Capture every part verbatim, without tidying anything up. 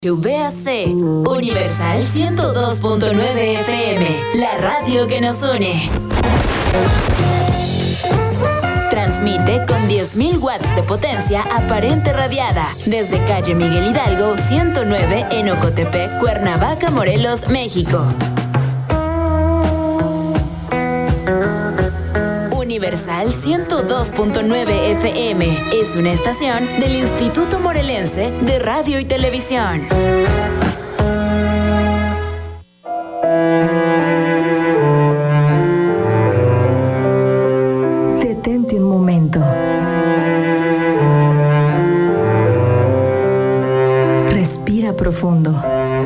V A C, Universal ciento dos punto nueve F M, la radio que nos une. Transmite con diez mil watts de potencia aparente radiada desde calle Miguel Hidalgo ciento nueve en Ocotepec, Cuernavaca, Morelos, México. Universal ciento dos punto nueve F M es una estación del Instituto Morelense de Radio y Televisión. Detente un momento. Respira profundo.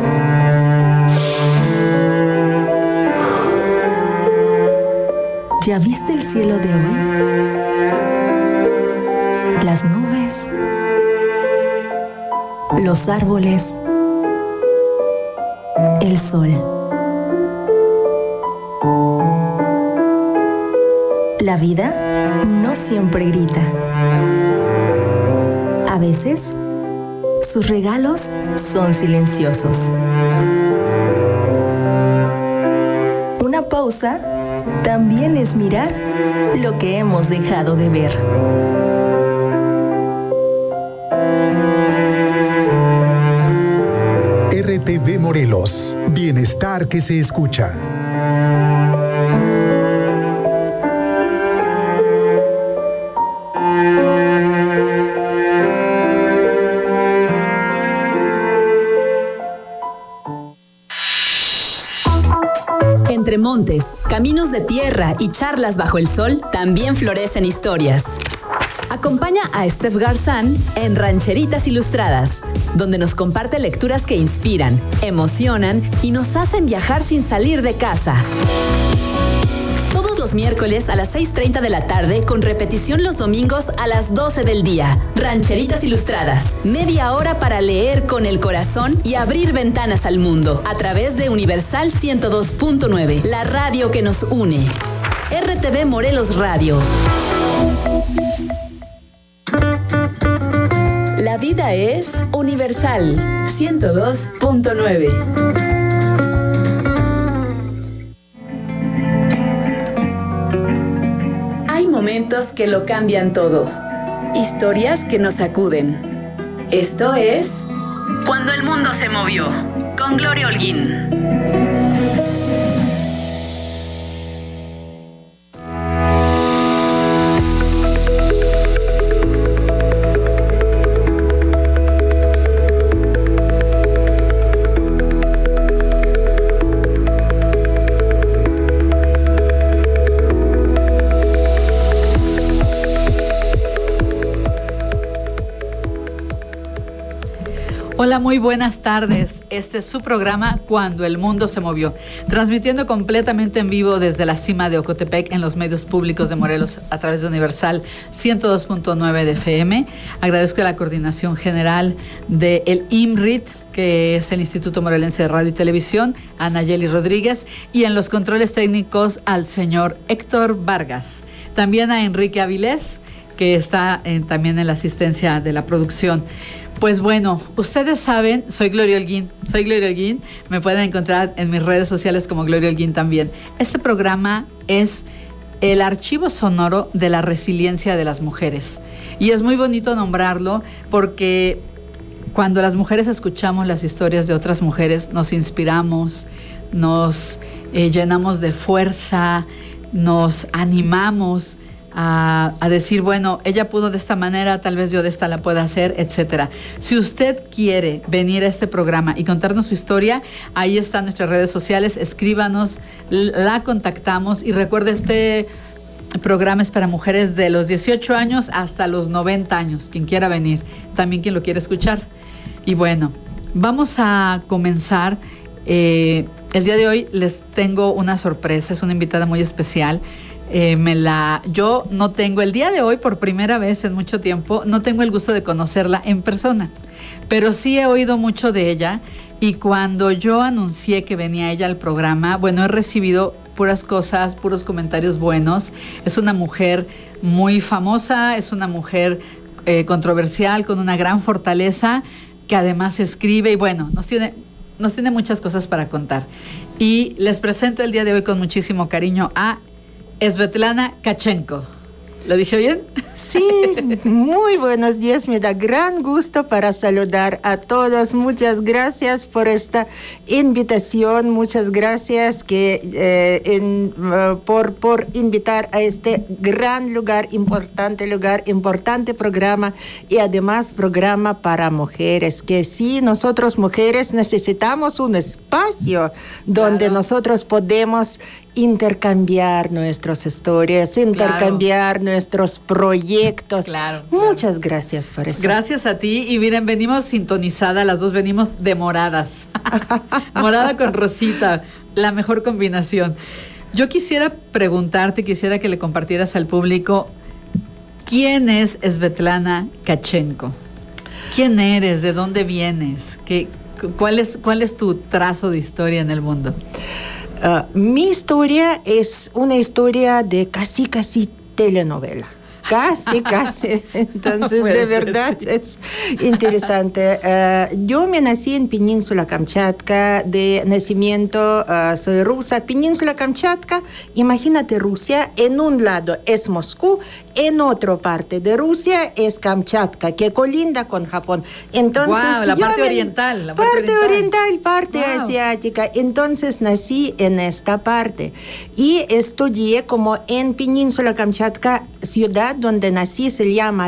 ¿Ya viste el cielo de hoy? Las nubes, los árboles, el sol. La vida no siempre grita. A veces, sus regalos son silenciosos. Una pausa también es mirar lo que hemos dejado de ver. R T V Morelos, bienestar que se escucha. Entre montes, caminos de tierra y charlas bajo el sol, también florecen historias. Acompaña a Steph Garzán en Rancheritas Ilustradas, donde nos comparte lecturas que inspiran, emocionan y nos hacen viajar sin salir de casa. Todos los miércoles a las seis treinta de la tarde, con repetición los domingos a las doce del día. Rancheritas Ilustradas, media hora para leer con el corazón y abrir ventanas al mundo, a través de Universal ciento dos punto nueve, la radio que nos une. R T V Morelos Radio. La vida es Universal ciento dos punto nueve. Hay momentos que lo cambian todo. Historias que nos sacuden. Esto es Cuando el mundo se movió, con Gloria Holguín. Hola, muy buenas tardes. Este es su programa Cuando el Mundo se Movió, transmitiendo completamente en vivo desde la cima de Ocotepec en los medios públicos de Morelos a través de Universal ciento dos punto nueve de F M. Agradezco la coordinación general del I M R I T, que es el Instituto Morelense de Radio y Televisión, a Nayeli Rodríguez, y en los controles técnicos al señor Héctor Vargas. También a Enrique Avilés, que está en, también en la asistencia de la producción. Pues bueno, ustedes saben, soy Gloria Holguín, soy Gloria Holguín, me pueden encontrar en mis redes sociales como Gloria Holguín también. Este programa es el archivo sonoro de la resiliencia de las mujeres. Y es muy bonito nombrarlo porque cuando las mujeres escuchamos las historias de otras mujeres, nos inspiramos, nos eh, llenamos de fuerza, nos animamos A, a decir, bueno, ella pudo de esta manera, tal vez yo de esta la pueda hacer, etcétera. Si usted quiere venir a este programa y contarnos su historia, ahí están nuestras redes sociales, escríbanos, la contactamos y recuerde, este programa es para mujeres de los dieciocho años hasta los noventa años, quien quiera venir, también quien lo quiera escuchar. Y bueno, vamos a comenzar. Eh, el día de hoy les tengo una sorpresa, es una invitada muy especial. Eh, me la, yo no tengo el día de hoy, por primera vez en mucho tiempo, no tengo el gusto de conocerla en persona, pero sí he oído mucho de ella, y cuando yo anuncié que venía ella al programa, bueno, he recibido puras cosas, puros comentarios buenos. Es una mujer muy famosa, es una mujer eh, controversial, con una gran fortaleza, que además escribe y bueno, nos tiene, nos tiene muchas cosas para contar. Y les presento el día de hoy con muchísimo cariño a Svetlana Tkachenko. ¿Lo dije bien? Sí, muy buenos días. Me da gran gusto para saludar a todos. Muchas gracias por esta invitación. Muchas gracias que, eh, en, uh, por, por invitar a este gran lugar, importante lugar, importante programa y además programa para mujeres. Que sí, nosotros mujeres necesitamos un espacio donde claro. nosotros podemos intercambiar nuestras historias, intercambiar claro. nuestros proyectos. Claro, Muchas claro. gracias por eso. Gracias a ti. Y miren, venimos sintonizadas, las dos venimos de moradas. Morada con rosita, la mejor combinación. Yo quisiera preguntarte, quisiera que le compartieras al público, ¿quién es Svetlana Tkachenko? ¿Quién eres? ¿De dónde vienes? ¿Qué, cuál es, cuál es tu trazo de historia en el mundo? Uh, mi historia es una historia de casi, casi telenovela. Casi, casi. Entonces, no de verdad, ser, sí. es interesante. Uh, yo me nací en Península Kamchatka, de nacimiento uh, soy rusa. Península Kamchatka, imagínate Rusia, en un lado es Moscú, en otra parte de Rusia es Kamchatka, que colinda con Japón. Entonces, wow, la parte me, oriental. La parte, parte oriental, oriental parte wow. asiática. Entonces, nací en esta parte. Y estudié como en Península Kamchatka, ciudad donde nací se llama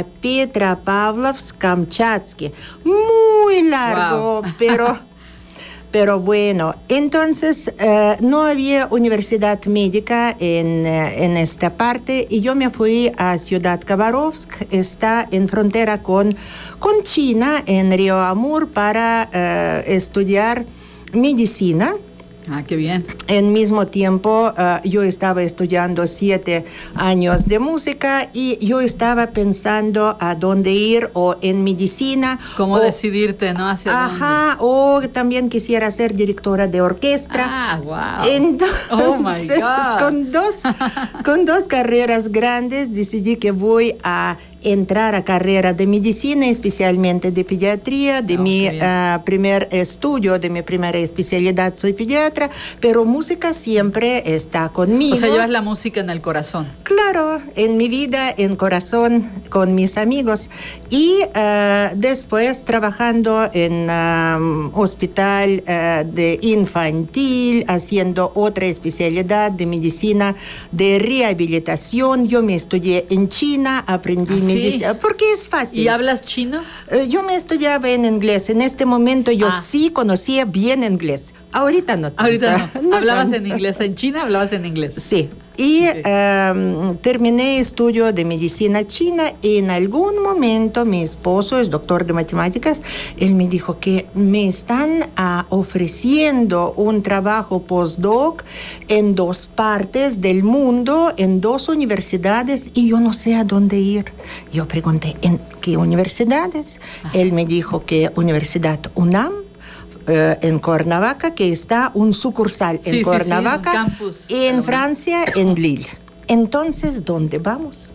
Petropavlovsk-Kamchatsky. Muy largo, wow. pero, pero bueno. Entonces, uh, no había universidad médica en, uh, en esta parte y yo me fui a Ciudad Khabarovsk, está en frontera con, con China, en Río Amur, para uh, estudiar medicina. Ah, qué bien. En mismo tiempo, uh, yo estaba estudiando siete años de música y yo estaba pensando a dónde ir o en medicina. ¿Cómo o, decidirte, no? ¿Hacia ajá, dónde? o también quisiera ser directora de orquesta. Ah, wow. Entonces, oh, my God. Con dos, con dos carreras grandes decidí que voy a entrar a carrera de medicina, especialmente de pediatría, de oh, mi uh, primer estudio, de mi primera especialidad, soy pediatra, pero música siempre está conmigo. O sea, llevas la música en el corazón. Claro, en mi vida, en corazón, con mis amigos. Y uh, después trabajando en un um, hospital uh, de infantil, haciendo otra especialidad de medicina de rehabilitación. Yo me estudié en China, aprendí ¿Ah, medicina, sí? porque es fácil. ¿Y hablas chino? Uh, yo me estudiaba en inglés. En este momento yo ah. sí conocía bien inglés. Ahorita no tanto. Ahorita no. no ¿Hablabas tanto. en inglés? ¿En China hablabas en inglés? Sí. Y okay. um, terminé estudio de medicina china y en algún momento mi esposo es doctor de matemáticas. Él me dijo que me están uh, ofreciendo un trabajo postdoc en dos partes del mundo, en dos universidades y yo no sé a dónde ir. Yo pregunté, ¿en qué universidades? Ajá. Él me dijo que Universidad UNAM, Uh, en Cuernavaca, que está un sucursal sí, en Cuernavaca, sí, sí, un campus, y en Francia, en Lille. Entonces, ¿dónde vamos?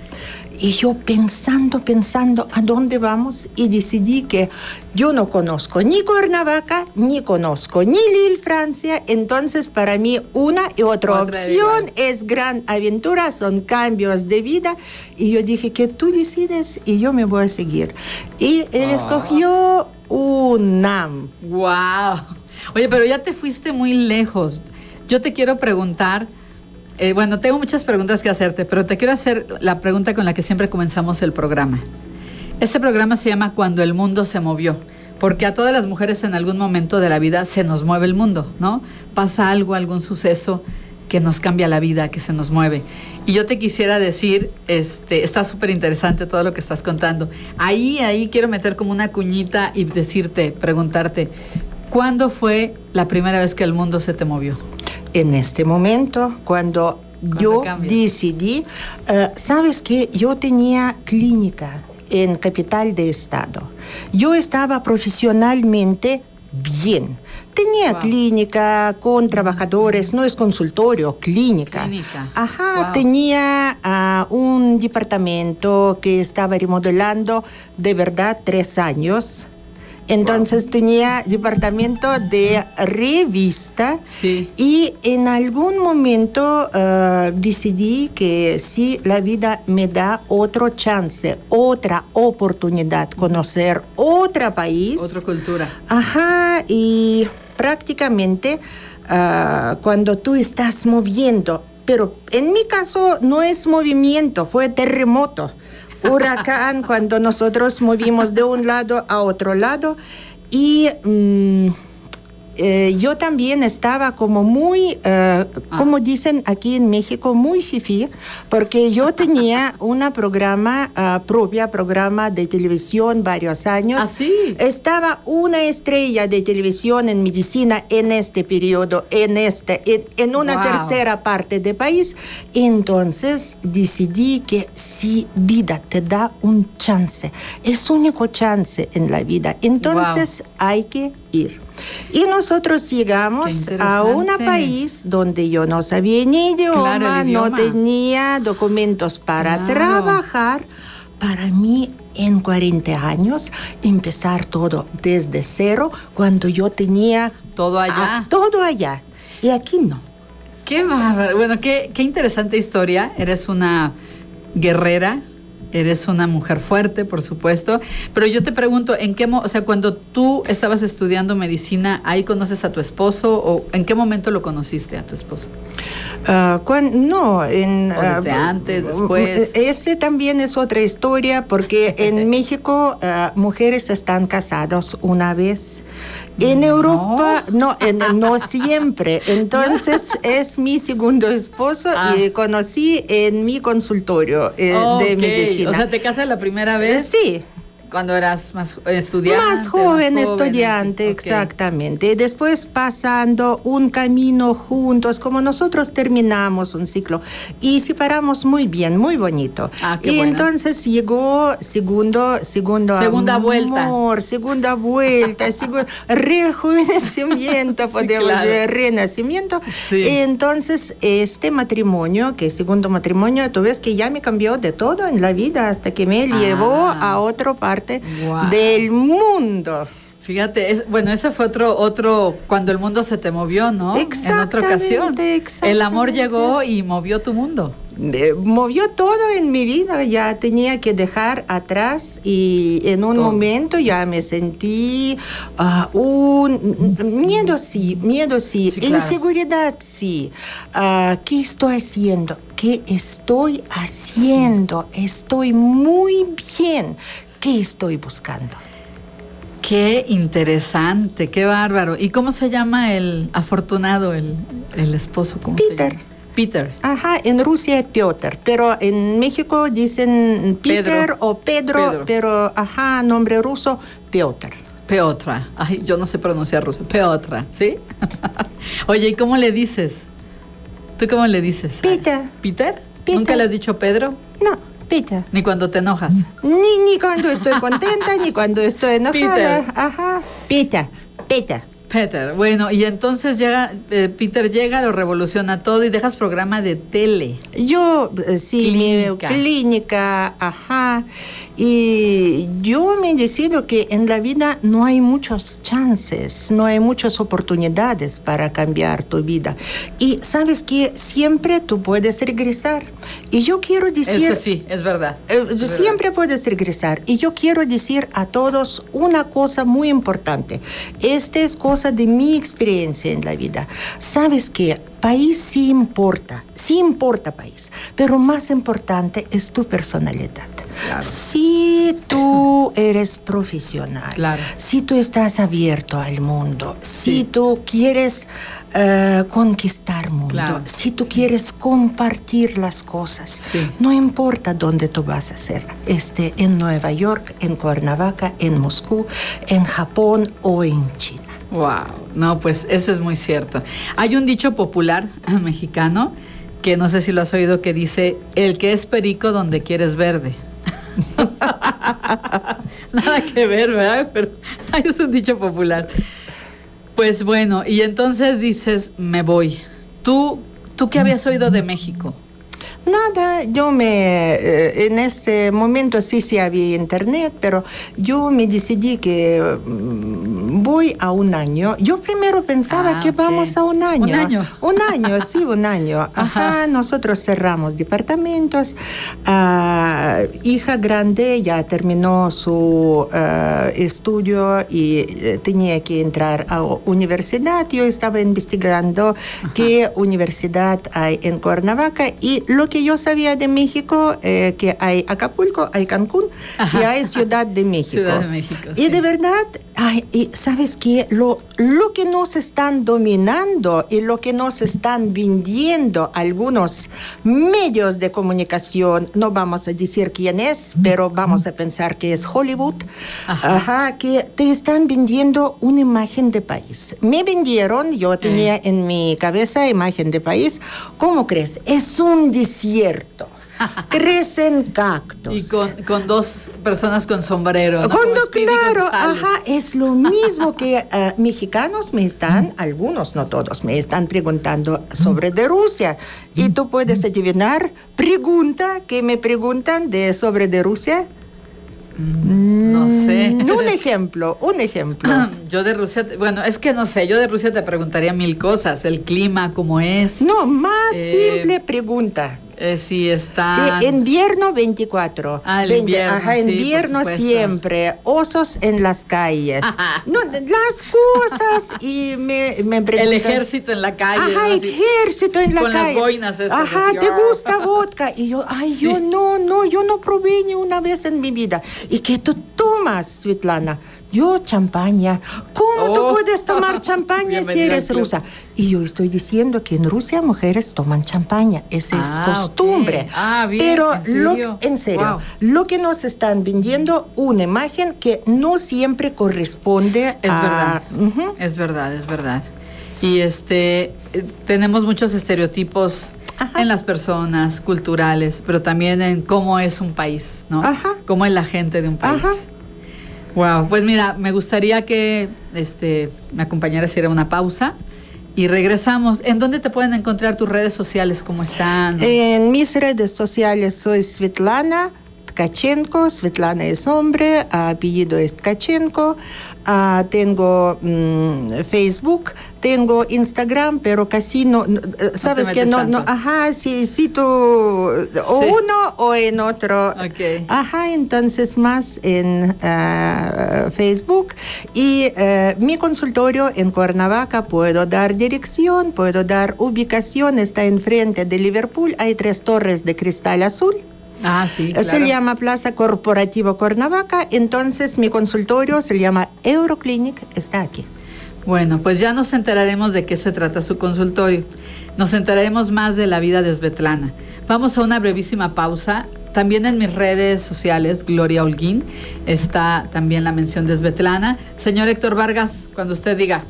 Y yo pensando, pensando, ¿a dónde vamos? Y decidí que yo no conozco ni Cuernavaca, ni conozco ni Lille, Francia. Entonces, para mí, una y otra, otra opción es gran aventura, son cambios de vida. Y yo dije que tú decides y yo me voy a seguir. Y él oh. escogió UNAM. ¡Wow! Oye, pero ya te fuiste muy lejos. Yo te quiero preguntar... Eh, bueno, tengo muchas preguntas que hacerte, pero te quiero hacer la pregunta con la que siempre comenzamos el programa. Este programa se llama Cuando el mundo se movió, porque a todas las mujeres en algún momento de la vida se nos mueve el mundo, ¿no? Pasa algo, algún suceso que nos cambia la vida, que se nos mueve. Y yo te quisiera decir, este, está súper interesante todo lo que estás contando. Ahí, ahí quiero meter como una cuñita y decirte, preguntarte, ¿cuándo fue la primera vez que el mundo se te movió? En este momento, cuando yo cambias? decidí, uh, sabes que yo tenía clínica en Capital de Estado. Yo estaba profesionalmente bien. Tenía wow. clínica con trabajadores, no es consultorio, clínica. Clínica. Ajá, wow. tenía uh, un departamento que estaba remodelando de verdad tres años. Entonces wow. tenía departamento de revista sí. y en algún momento uh, decidí que si la vida me da otro chance, otra oportunidad, conocer otro país. Otra cultura. Ajá, y prácticamente uh, cuando tú estás moviendo, pero en mi caso no es movimiento, fue terremoto. Huracán, cuando nosotros movimos de un lado a otro lado. Y mmm, eh, yo también estaba como muy, uh, como dicen aquí en México, muy fifí, porque yo tenía un programa uh, propio, programa de televisión varios años. ¿Ah, sí? Estaba una estrella de televisión en medicina en este periodo, en, este, en, en una wow. tercera parte del país. Entonces decidí que si vida te da un chance, es único chance en la vida, entonces wow. hay que ir. Y nosotros llegamos a un país donde yo no sabía ni idioma, claro, idioma. no tenía documentos para claro. trabajar. Para mí, en cuarenta años, empezar todo desde cero, cuando yo tenía... Todo allá. A, todo allá. Y aquí no. Qué bárbaro. Bueno, qué, qué interesante historia. Eres una guerrera. Eres una mujer fuerte, por supuesto, pero yo te pregunto, ¿en qué, mo- o sea, cuando tú estabas estudiando medicina, ahí conoces a tu esposo o en qué momento lo conociste a tu esposo? Uh, cuan, no, en ¿O desde uh, antes, después? Este también es otra historia, porque en México uh, mujeres están casadas una vez. En no. Europa, no, en, no siempre. Entonces, es mi segundo esposo ah. y conocí en mi consultorio eh, okay. de medicina. O sea, ¿te casas la primera vez? Eh, sí. Cuando eras más estudiante. Más joven, más estudiante, okay. exactamente. Y después pasando un camino juntos, como nosotros terminamos un ciclo y separamos muy bien, muy bonito. Ah, qué y bueno. Entonces llegó segundo, segundo segunda amor, vuelta. segunda vuelta, segundo rejuvenecimiento, sí, podemos claro. decir, renacimiento. Sí. Y entonces este matrimonio, que segundo matrimonio, tú ves que ya me cambió de todo en la vida hasta que me ah. llevó a otra parte wow. del mundo. Fíjate, es, bueno, eso fue otro, otro, cuando el mundo se te movió, ¿no? En otra ocasión. El amor llegó y movió tu mundo. De, movió todo en mi vida, ya tenía que dejar atrás y en un todo. momento ya me sentí uh, un miedo sí, miedo sí, sí claro. inseguridad sí. Uh, ¿Qué estoy haciendo? ¿Qué estoy haciendo? Sí. Estoy muy bien. ¿Qué estoy buscando? Qué interesante, qué bárbaro. ¿Y cómo se llama el afortunado, el, el esposo? ¿Cómo Peter. Se llama? Peter. Ajá, en Rusia Piotr, pero en México dicen Peter Pedro. o Pedro, Pedro, pero ajá, nombre ruso, Piotr. Peotra. Ay, yo no sé pronunciar ruso. Peotra, ¿sí? Oye, ¿y cómo le dices? ¿Tú cómo le dices? Peter. ¿Peter? Peter. ¿Nunca le has dicho Pedro? No. Peter. Ni cuando te enojas. Ni, ni cuando estoy contenta, ni cuando estoy enojada. Peter. Ajá. Peter. Peter. Peter. Bueno, y entonces llega, eh, Peter llega, lo revoluciona todo y dejas programa de tele. Yo, sí, clínica. mi clínica, ajá. Y yo me decido que en la vida no hay muchos chances, no hay muchas oportunidades para cambiar tu vida. Y sabes que siempre tú puedes regresar. Y yo quiero decir... Eso sí, es verdad. Eh, es siempre verdad. puedes regresar. Y yo quiero decir a todos una cosa muy importante. Esta es cosa de mi experiencia en la vida. Sabes que país sí importa, sí importa país, pero más importante es tu personalidad. Claro. Si tú eres profesional, claro. si tú estás abierto al mundo, sí. si tú quieres uh, conquistar mundo, claro. si tú quieres compartir las cosas, sí. no importa dónde tú vas a hacer, este, en Nueva York, en Cuernavaca, en Moscú, en Japón o en China. Wow, no, pues eso es muy cierto. Hay un dicho popular mexicano que no sé si lo has oído, que dice: el que es perico donde quiere es verde. Nada que ver, ¿verdad? Pero es un dicho popular. Pues bueno, y entonces dices, me voy. ¿Tú, tú qué habías oído de México? Nada, yo me, eh, en este momento sí, sí había internet, pero yo me decidí que mm, voy a un año. Yo primero pensaba Ah, que ok. vamos a un año. ¿Un año? Un año, sí, un año. Ajá, Ajá. nosotros cerramos departamentos. Ah, hija grande ya terminó su ah, estudio y eh, tenía que entrar a universidad. Yo estaba investigando qué universidad hay en Cuernavaca y lo que yo sabía de México, eh, que hay Acapulco, hay Cancún Ajá. y hay Ciudad de México. Ciudad de México, Y sí. de verdad, ay, y ¿sabes qué? Lo, lo que nos están dominando y lo que nos están vendiendo algunos medios de comunicación, no vamos a decir quién es, pero vamos a pensar que es Hollywood, Ajá. ajá, que te están vendiendo una imagen de país. Me vendieron, yo tenía en mi cabeza imagen de país, ¿cómo crees? Es un desierto. Crecen cactus. Y con, con dos personas con sombrero, ¿no? Como Cuando, Speedy claro, González. ajá, es lo mismo que eh, mexicanos me están, algunos, no todos, me están preguntando sobre de Rusia. Y tú puedes adivinar, pregunta que me preguntan de sobre de Rusia. No sé. Mm, un ejemplo, un ejemplo. Yo de Rusia, te- bueno, es que no sé, yo de Rusia te preguntaría mil cosas, el clima, cómo es, No, más Eh, simple pregunta. eh, si está... Eh, invierno veinticuatro. Ah, el veinte, invierno, ajá, sí, por invierno supuesto. siempre. Osos en las calles. Ajá. No, las cosas. Y me, me preguntan. El ejército en la calle, Ajá, ¿no? Así, ejército en la con las calle. boinas esas, Ajá, así, ¿te ¡ah! gusta vodka? Y yo, ay, Sí. yo no, no, yo no probé ni una vez en mi vida. ¿Y qué tú tomas, Svetlana? Yo, champaña. ¿Cómo tú Oh. puedes tomar champaña si Bienvenida eres al club. rusa? Y yo estoy diciendo que en Rusia mujeres toman champaña. Esa es Ah, costumbre. ok. Ah, bien, Pero ¿en lo- serio? en serio, Wow. lo que nos están vendiendo, una imagen que no siempre corresponde Es a... verdad. Ujú. Es verdad, es verdad. Y este, eh, tenemos muchos estereotipos Ajá. en las personas, culturales, pero también en cómo es un país, ¿no? Ajá. Cómo es la gente de un país. Ajá. Wow, pues mira, me gustaría que este, me acompañaras a ir a una pausa y regresamos. ¿En dónde te pueden encontrar tus redes sociales? ¿Cómo están? En mis redes sociales soy Svetlana Tkachenko. Svetlana es hombre, apellido es Tkachenko. Ah, tengo mm, Facebook, tengo Instagram, pero casi no, no, eh, sabes te que metes no, no, tanto. ajá, sí, sí tú, o Sí. uno o en otro. Ok. Ajá, entonces más en ah, Facebook. Y eh, mi consultorio en Cuernavaca, puedo dar dirección, puedo dar ubicación, está enfrente de Liverpool, hay tres torres de cristal azul. Ah, sí, Se claro. llama Plaza Corporativo Cuernavaca, entonces mi consultorio se llama Euroclinic, está aquí. Bueno, pues ya nos enteraremos de qué se trata su consultorio. Nos enteraremos más de la vida de Svetlana. Vamos a una brevísima pausa. También en mis redes sociales, Gloria Holguín, está también la mención de Svetlana. Señor Héctor Vargas, cuando usted diga.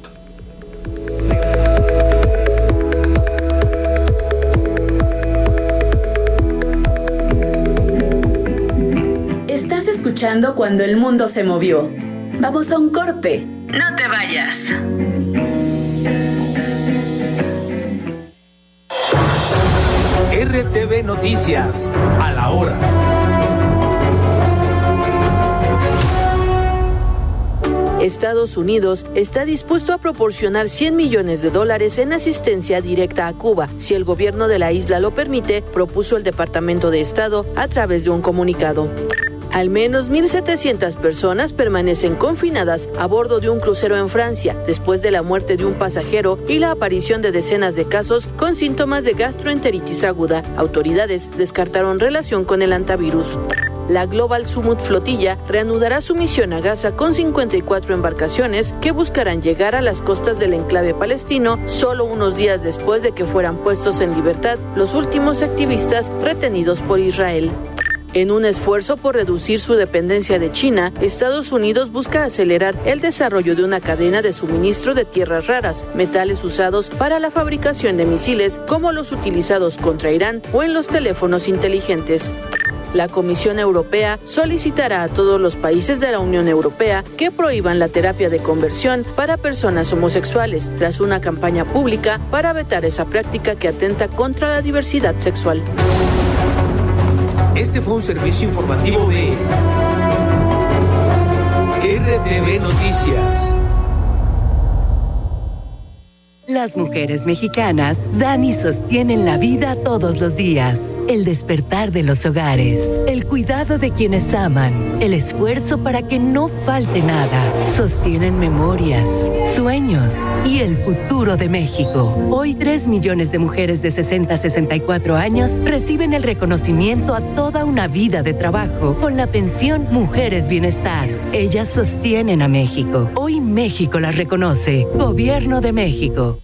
Estás escuchando Cuando el Mundo se Movió. Vamos a un corte. No te vayas. R T V Noticias, a la hora. Estados Unidos está dispuesto a proporcionar cien millones de dólares en asistencia directa a Cuba, si el gobierno de la isla lo permite, propuso el Departamento de Estado a través de un comunicado. Al menos mil setecientas personas permanecen confinadas a bordo de un crucero en Francia, después de la muerte de un pasajero y la aparición de decenas de casos con síntomas de gastroenteritis aguda. Autoridades descartaron relación con el hantavirus. La Global Summit Flotilla reanudará su misión a Gaza con cincuenta y cuatro embarcaciones que buscarán llegar a las costas del enclave palestino solo unos días después de que fueran puestos en libertad los últimos activistas retenidos por Israel. En un esfuerzo por reducir su dependencia de China, Estados Unidos busca acelerar el desarrollo de una cadena de suministro de tierras raras, metales usados para la fabricación de misiles como los utilizados contra Irán o en los teléfonos inteligentes. La Comisión Europea solicitará a todos los países de la Unión Europea que prohíban la terapia de conversión para personas homosexuales, tras una campaña pública para vetar esa práctica que atenta contra la diversidad sexual. Este fue un servicio informativo de R T V Noticias. Las mujeres mexicanas dan y sostienen la vida todos los días. El despertar de los hogares, el cuidado de quienes aman, el esfuerzo para que no falte nada. Sostienen memorias, sueños y el futuro de México. Hoy, tres millones de mujeres de sesenta a sesenta y cuatro años reciben el reconocimiento a toda una vida de trabajo con la pensión Mujeres Bienestar. Ellas sostienen a México. Hoy México las reconoce. Gobierno de México.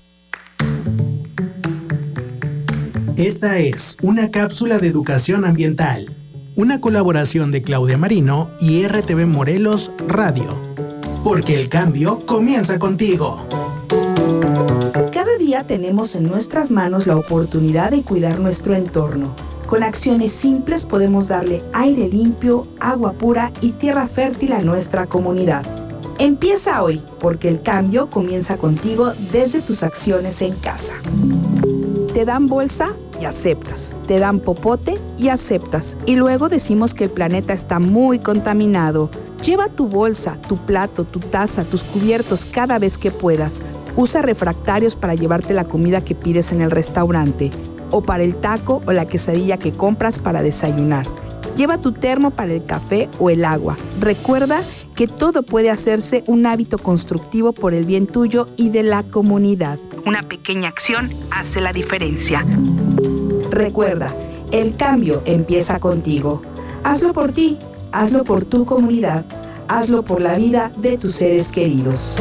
Esta es una cápsula de educación ambiental, una colaboración de Claudia Marino y R T V Morelos Radio, porque el cambio comienza contigo. Cada día tenemos en nuestras manos la oportunidad de cuidar nuestro entorno. Con acciones simples podemos darle aire limpio, agua pura y tierra fértil a nuestra comunidad. Empieza hoy, porque el cambio comienza contigo desde tus acciones en casa. Te dan bolsa y aceptas. Te dan popote y aceptas. Y luego decimos que el planeta está muy contaminado. Lleva tu bolsa, tu plato, tu taza, tus cubiertos cada vez que puedas. Usa refractarios para llevarte la comida que pides en el restaurante, o para el taco o la quesadilla que compras para desayunar. Lleva tu termo para el café o el agua. Recuerda que todo puede hacerse un hábito constructivo por el bien tuyo y de la comunidad. Una pequeña acción hace la diferencia. Recuerda, el cambio empieza contigo. Hazlo por ti, hazlo por tu comunidad, hazlo por la vida de tus seres queridos.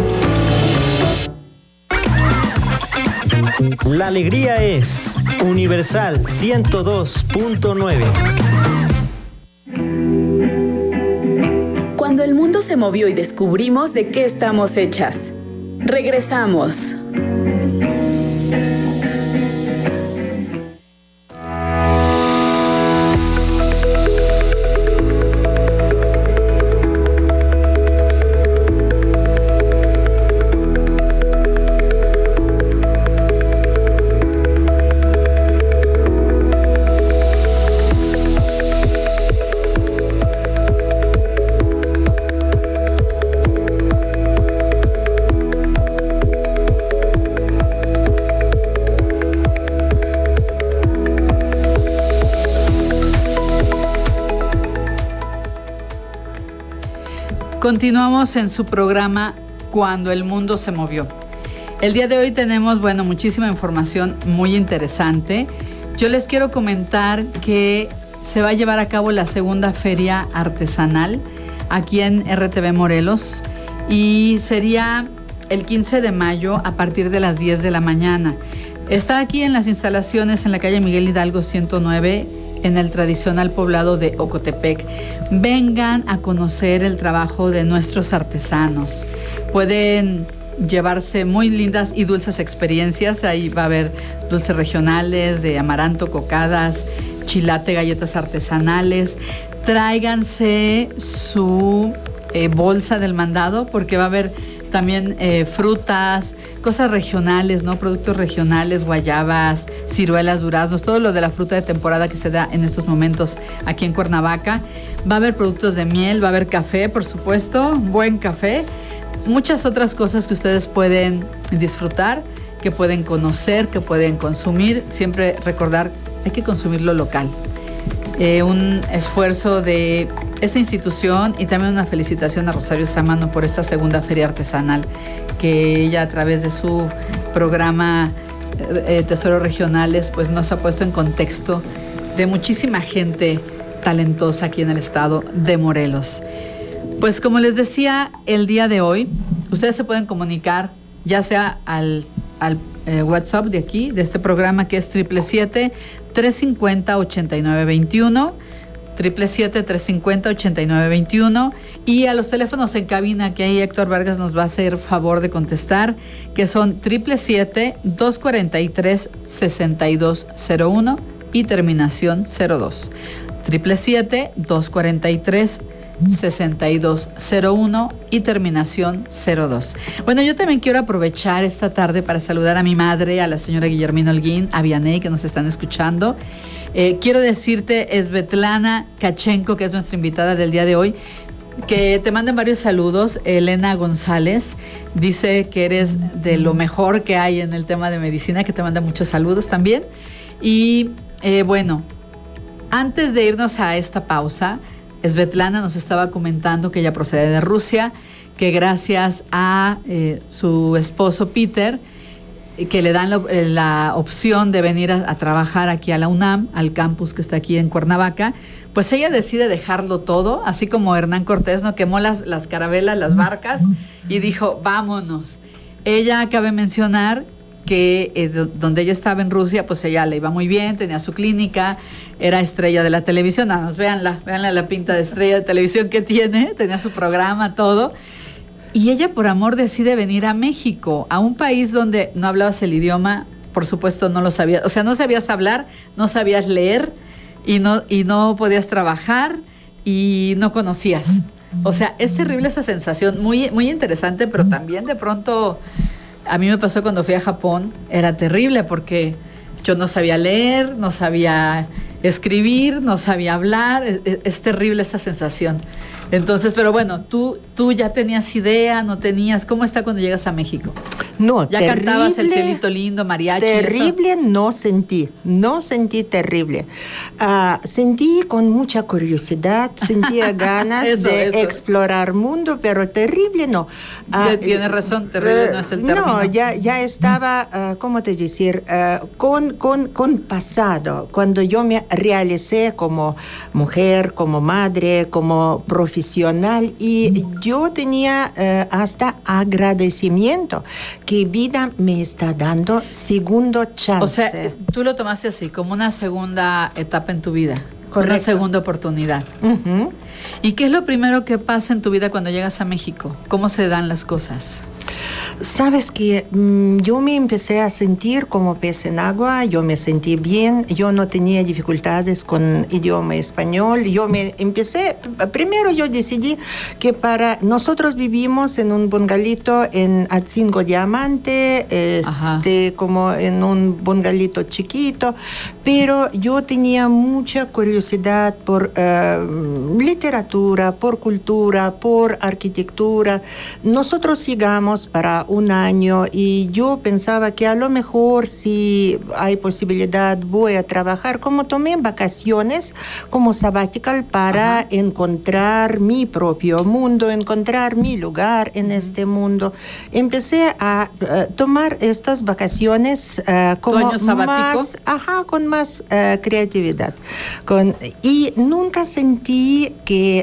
La alegría es Universal ciento dos punto nueve. Cuando el mundo se movió y descubrimos de qué estamos hechas. Regresamos. Continuamos en su programa Cuando el Mundo se Movió. El día de hoy tenemos, bueno, muchísima información muy interesante. Yo les quiero comentar que se va a llevar a cabo la segunda feria artesanal aquí en R T V Morelos y sería el quince de mayo a partir de las diez de la mañana. Está aquí en las instalaciones en la calle Miguel Hidalgo ciento nueve, en el tradicional poblado de Ocotepec. Vengan a conocer el trabajo de nuestros artesanos. Pueden llevarse muy lindas y dulces experiencias. Ahí va a haber dulces regionales de amaranto, cocadas, chilate, galletas artesanales. Tráiganse su eh, bolsa del mandado, porque va a haber también eh, frutas, cosas regionales, ¿no? Productos regionales, guayabas, ciruelas, duraznos, todo lo de la fruta de temporada que se da en estos momentos aquí en Cuernavaca. Va a haber productos de miel, va a haber café, por supuesto, buen café. Muchas otras cosas que ustedes pueden disfrutar, que pueden conocer, que pueden consumir. Siempre recordar, hay que consumir lo local. Eh, un esfuerzo de esta institución y también una felicitación a Rosario Samano por esta segunda feria artesanal que ella a través de su programa eh, Tesoros Regionales pues nos ha puesto en contexto de muchísima gente talentosa aquí en el estado de Morelos. Pues como les decía, el día de hoy ustedes se pueden comunicar ya sea al, al eh, WhatsApp de aquí, de este programa, que es siete siete siete, tres cinco cero, ocho nueve dos uno, siete siete siete, tres cinco cero, ocho nueve dos uno, y a los teléfonos en cabina, que ahí Héctor Vargas nos va a hacer favor de contestar, que son siete siete siete, dos cuatro tres, seis dos cero uno y terminación cero dos. siete siete siete, dos cuatro tres, seis dos cero uno y terminación cero dos. Bueno, yo también quiero aprovechar esta tarde para saludar a mi madre, a la señora Guillermina Holguín, a Vianey, que nos están escuchando. Eh, quiero decirte, Svetlana Kachenko, que es nuestra invitada del día de hoy, que te mandan varios saludos. Elena González dice que eres de lo mejor que hay en el tema de medicina, que te manda muchos saludos también. Y eh, bueno, antes de irnos a esta pausa, Svetlana nos estaba comentando que ella procede de Rusia, que gracias a eh, su esposo Peter, que le dan la, la opción de venir a, a trabajar aquí a la UNAM, al campus que está aquí en Cuernavaca, pues ella decide dejarlo todo, así como Hernán Cortés, ¿no? Quemó las, las carabelas, las barcas, y dijo, vámonos. Ella, cabe mencionar que eh, donde ella estaba en Rusia, pues ella le iba muy bien, tenía su clínica, era estrella de la televisión. Nada más, véanla, véanla la pinta de estrella de televisión que tiene, tenía su programa, todo. Y ella, por amor, decide venir a México, a un país donde no hablabas el idioma, por supuesto no lo sabías, o sea, no sabías hablar, no sabías leer y no, y no podías trabajar y no conocías. O sea, es terrible esa sensación, muy, muy interesante, pero también de pronto, a mí me pasó cuando fui a Japón, era terrible porque yo no sabía leer, no sabía escribir, no sabía hablar, es, es terrible esa sensación. Entonces, pero bueno, tú, tú ya tenías idea, no tenías. ¿Cómo está cuando llegas a México? No, ya terrible, cantabas El Cielito Lindo, mariachi. Terrible no sentí, no sentí terrible. Uh, sentí con mucha curiosidad, sentía ganas eso, de eso. explorar mundo, pero terrible no. Uh, Tienes razón, terrible uh, no es el término. No, ya, ya estaba, uh, ¿cómo te decir? Uh, con, con, con pasado, cuando yo me realicé como mujer, como madre, como profesional, y yo tenía uh, hasta agradecimiento que vida me está dando segundo chance. O sea, tú lo tomaste así, como una segunda etapa en tu vida. Correcto. Una segunda oportunidad. Uh-huh. ¿Y qué es lo primero que pasa en tu vida cuando llegas a México? ¿Cómo se dan las cosas? Sabes que mmm, yo me empecé a sentir como pez en agua, yo me sentí bien, yo no tenía dificultades con idioma español, yo me empecé, primero yo decidí que para, nosotros vivimos en un bungalito en Atzingo Diamante, este, como en un bungalito chiquito, pero yo tenía mucha curiosidad por uh, literatura, por cultura, por arquitectura. Nosotros llegamos para un año y yo pensaba que a lo mejor si hay posibilidad voy a trabajar, como tomé vacaciones como sabbatical para Ajá. encontrar mi propio mundo, encontrar mi lugar en este mundo. Empecé a uh, tomar estas vacaciones uh, como más, ajá, con más uh, creatividad. Con, y nunca sentí que,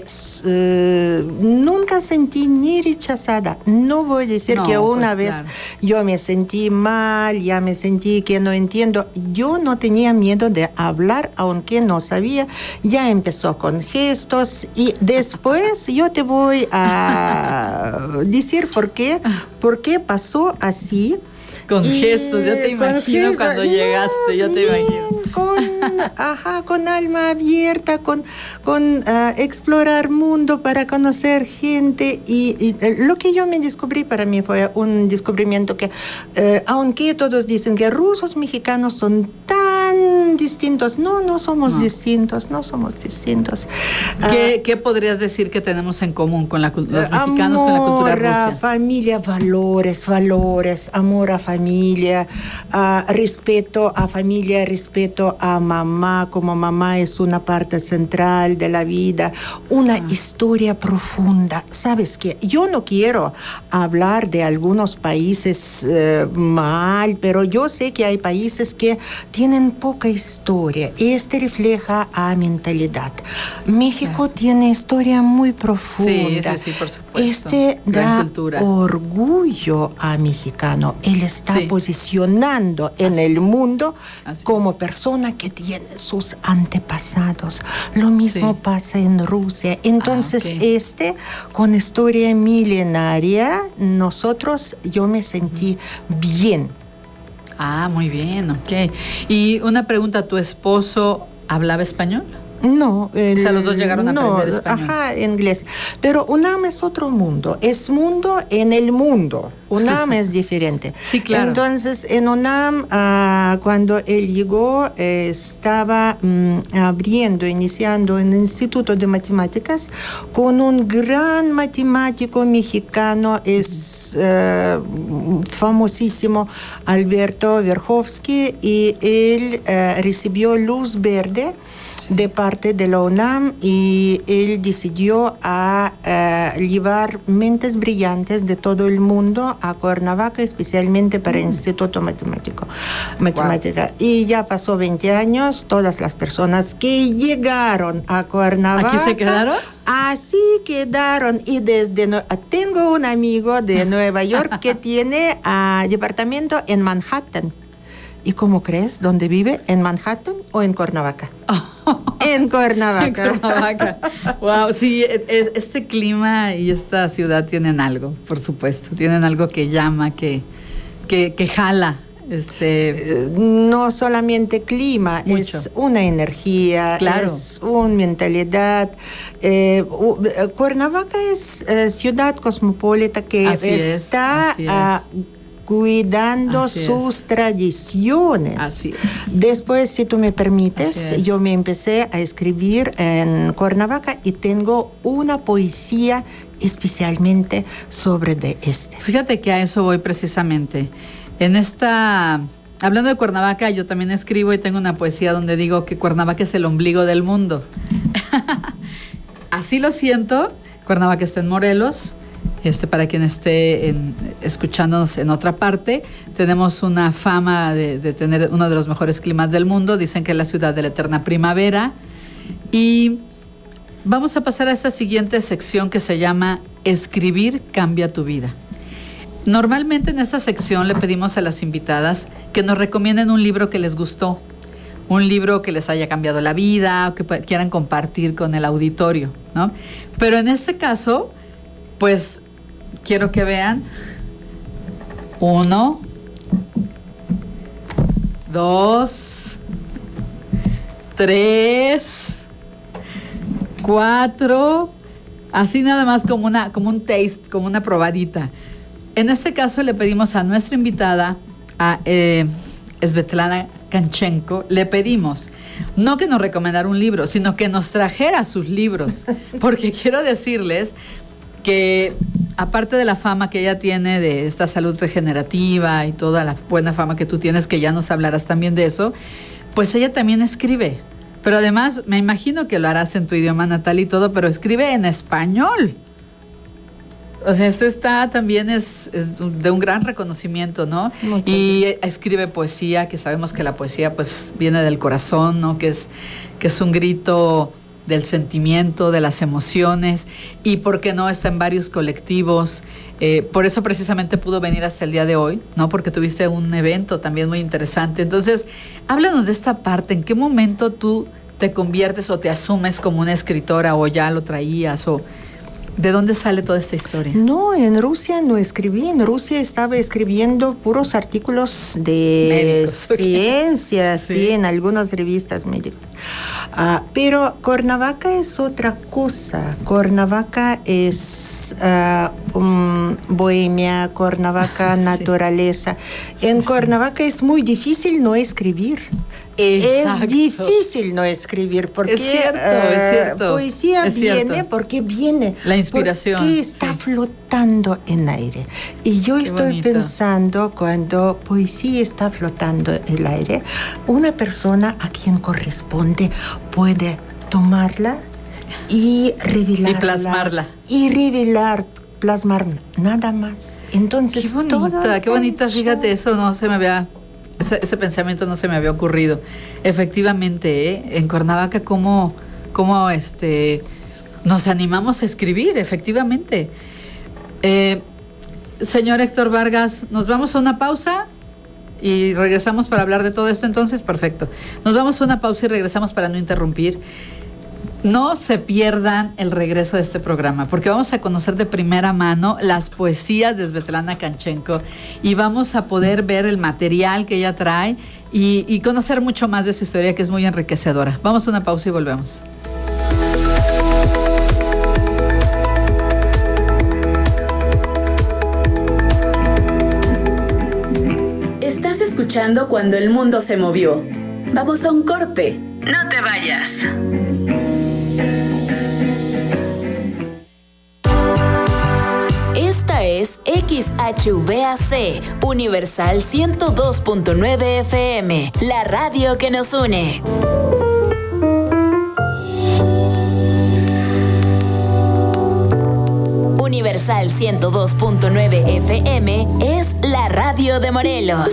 uh, nunca sentí ni rechazada. No voy a decir no, que una pues, vez claro. yo me sentí mal, ya me sentí que no entiendo. Yo no tenía miedo de hablar, aunque no sabía. Ya empezó con gestos y después yo te voy a decir por qué, por qué pasó así. Con y gestos, ya te imagino gestos, cuando no, llegaste, ya te bien, imagino. Con, ajá, con alma abierta, con, con uh, explorar mundo para conocer gente. Y, y lo que yo me descubrí para mí fue un descubrimiento que, uh, aunque todos dicen que rusos mexicanos son tan distintos, no, no somos no. distintos, no somos distintos. ¿Qué, uh, ¿Qué podrías decir que tenemos en común con la, los mexicanos amor, con la cultura rusa? Familia, valores, valores, amor a familia. familia, uh, respeto a familia, respeto a mamá, como mamá es una parte central de la vida, una ah. historia profunda. ¿Sabes qué? Yo no quiero hablar de algunos países uh, mal, pero yo sé que hay países que tienen poca historia. Este refleja a mentalidad. México claro. tiene historia muy profunda. Sí, sí, sí, por supuesto. Este Gran da cultura. orgullo a mexicano. Él está sí. posicionando en Así. el mundo Así como es. persona que tiene sus antepasados. Lo mismo sí. pasa en Rusia. Entonces, ah, okay. este, con historia milenaria, nosotros, yo me sentí bien. Ah, muy bien, ok. Y una pregunta, ¿tu esposo hablaba español? No. El, o sea, los dos llegaron a no, aprender español. Ajá, inglés. Pero UNAM es otro mundo. Es mundo en el mundo. UNAM es diferente. Sí, claro. Entonces, en UNAM, uh, cuando él llegó, eh, estaba um, abriendo, iniciando un instituto de matemáticas con un gran matemático mexicano, es uh, famosísimo, Alberto Verjovsky, y él uh, recibió luz verde de parte de la UNAM y él decidió a, a llevar mentes brillantes de todo el mundo a Cuernavaca, especialmente para el mm. Instituto Matemático, Matemática. Wow. Y ya pasó veinte años, todas las personas que llegaron a Cuernavaca... ¿Aquí se quedaron? Así quedaron. Y desde... Tengo un amigo de Nueva York que tiene uh, departamento en Manhattan. ¿Y cómo crees? ¿Dónde vive? ¿En Manhattan o en Cuernavaca? En Cuernavaca. En Cuernavaca. Wow, sí, es, este clima y esta ciudad tienen algo, por supuesto. Tienen algo que llama, que, que, que jala. Este... No solamente clima, mucho. Es una energía, claro. Es una mentalidad. Eh, Cuernavaca es eh, ciudad cosmopolita que así está... Es, así a, es. cuidando Así sus es. tradiciones. Así es. Después, si tú me permites, yo me empecé a escribir en Cuernavaca y tengo una poesía especialmente sobre de este. Fíjate que a eso voy precisamente. En esta... Hablando de Cuernavaca, yo también escribo y tengo una poesía donde digo que Cuernavaca es el ombligo del mundo. Así lo siento. Cuernavaca está en Morelos. Este, para quien esté en, escuchándonos en otra parte, tenemos una fama de, de tener uno de los mejores climas del mundo. Dicen que es la ciudad de la eterna primavera. Y vamos a pasar a esta siguiente sección que se llama Escribir cambia tu vida. Normalmente en esta sección le pedimos a las invitadas que nos recomienden un libro que les gustó, un libro que les haya cambiado la vida o que quieran compartir con el auditorio, ¿no? Pero en este caso, pues quiero que vean uno, dos, tres, cuatro, así nada más como una, como un taste, como una probadita. En este caso le pedimos a nuestra invitada, a eh, Svetlana Kanchenko, le pedimos no que nos recomendara un libro, sino que nos trajera sus libros, porque quiero decirles que aparte de la fama que ella tiene de esta salud regenerativa y toda la buena fama que tú tienes, que ya nos hablarás también de eso, pues ella también escribe. Pero además, me imagino que lo harás en tu idioma natal y todo, pero escribe en español. O sea, eso está también es, es de un gran reconocimiento, ¿no? Muchas y gracias. Escribe poesía, que sabemos que la poesía pues viene del corazón, ¿no? Que es, que es un grito del sentimiento, de las emociones, y por qué no está en varios colectivos. Eh, por eso precisamente pudo venir hasta el día de hoy, ¿no? Porque tuviste un evento también muy interesante. Entonces, háblanos de esta parte. ¿En qué momento tú te conviertes o te asumes como una escritora, o ya lo traías, o de dónde sale toda esta historia? No, en Rusia no escribí. En Rusia estaba escribiendo puros artículos de médicos, ciencia, sí. sí, en algunas revistas médicas. Uh, pero Cuernavaca es otra cosa. Cuernavaca es uh, um, bohemia, Cuernavaca, naturaleza. Sí. En sí, Cuernavaca sí. es muy difícil no escribir. Exacto. Es difícil no escribir porque es cierto, uh, es cierto. Poesía es viene cierto. porque viene. La inspiración. Porque está sí. flotando en aire. Y yo Qué estoy bonito. pensando cuando poesía está flotando en el aire, una persona a quien corresponde puede tomarla y revelarla. Y plasmarla. Y revelar, plasmar, nada más. Entonces, qué bonita, qué bonita, fíjate, eso no se me había... Ese, ese pensamiento no se me había ocurrido. Efectivamente, ¿eh? En Cuernavaca, ¿cómo, cómo este, nos animamos a escribir? Efectivamente. Eh, señor Héctor Vargas, ¿nos vamos a una pausa? Y regresamos para hablar de todo esto. Entonces, perfecto. Nos vamos a una pausa y regresamos para no interrumpir. No se pierdan el regreso de este programa, porque vamos a conocer de primera mano las poesías de Svetlana Kanchenko y vamos a poder ver el material que ella trae y, y conocer mucho más de su historia, que es muy enriquecedora. Vamos a una pausa y volvemos. escuchando Cuando el Mundo se Movió. Vamos a un corte. No te vayas. Esta es X H V A C, Universal ciento dos punto nueve F M, la radio que nos une. Universal ciento dos punto nueve F M es la radio de Morelos.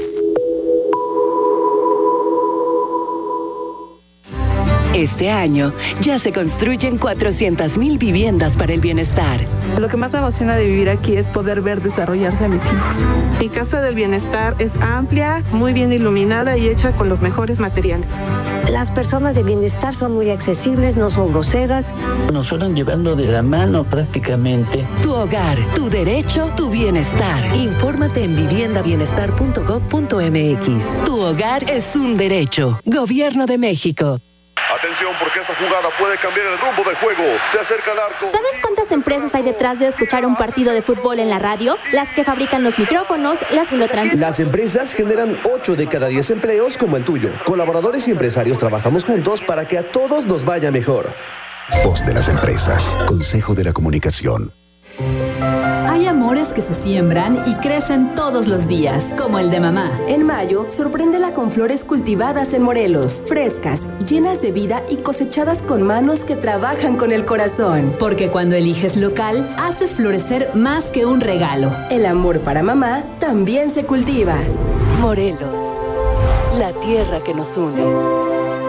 Este año ya se construyen cuatrocientas mil viviendas para el bienestar. Lo que más me emociona de vivir aquí es poder ver desarrollarse a mis hijos. Mi casa del bienestar es amplia, muy bien iluminada y hecha con los mejores materiales. Las personas de bienestar son muy accesibles, no son groseras. Nos fueron llevando de la mano prácticamente. Tu hogar, tu derecho, tu bienestar. Infórmate en vivienda bienestar punto gob punto m x. Tu hogar es un derecho. Gobierno de México. Atención, porque esta jugada puede cambiar el rumbo del juego. Se acerca el arco. ¿Sabes cuántas empresas hay detrás de escuchar un partido de fútbol en la radio? Las que fabrican los micrófonos, las que lo transmiten. Las empresas generan ocho de cada diez empleos como el tuyo. Colaboradores y empresarios trabajamos juntos para que a todos nos vaya mejor. Voz de las empresas. Consejo de la Comunicación. Hay amores que se siembran y crecen todos los días, como el de mamá. En mayo, sorpréndela con flores cultivadas en Morelos, frescas, llenas de vida y cosechadas con manos que trabajan con el corazón. Porque cuando eliges local, haces florecer más que un regalo. El amor para mamá también se cultiva. Morelos, la tierra que nos une.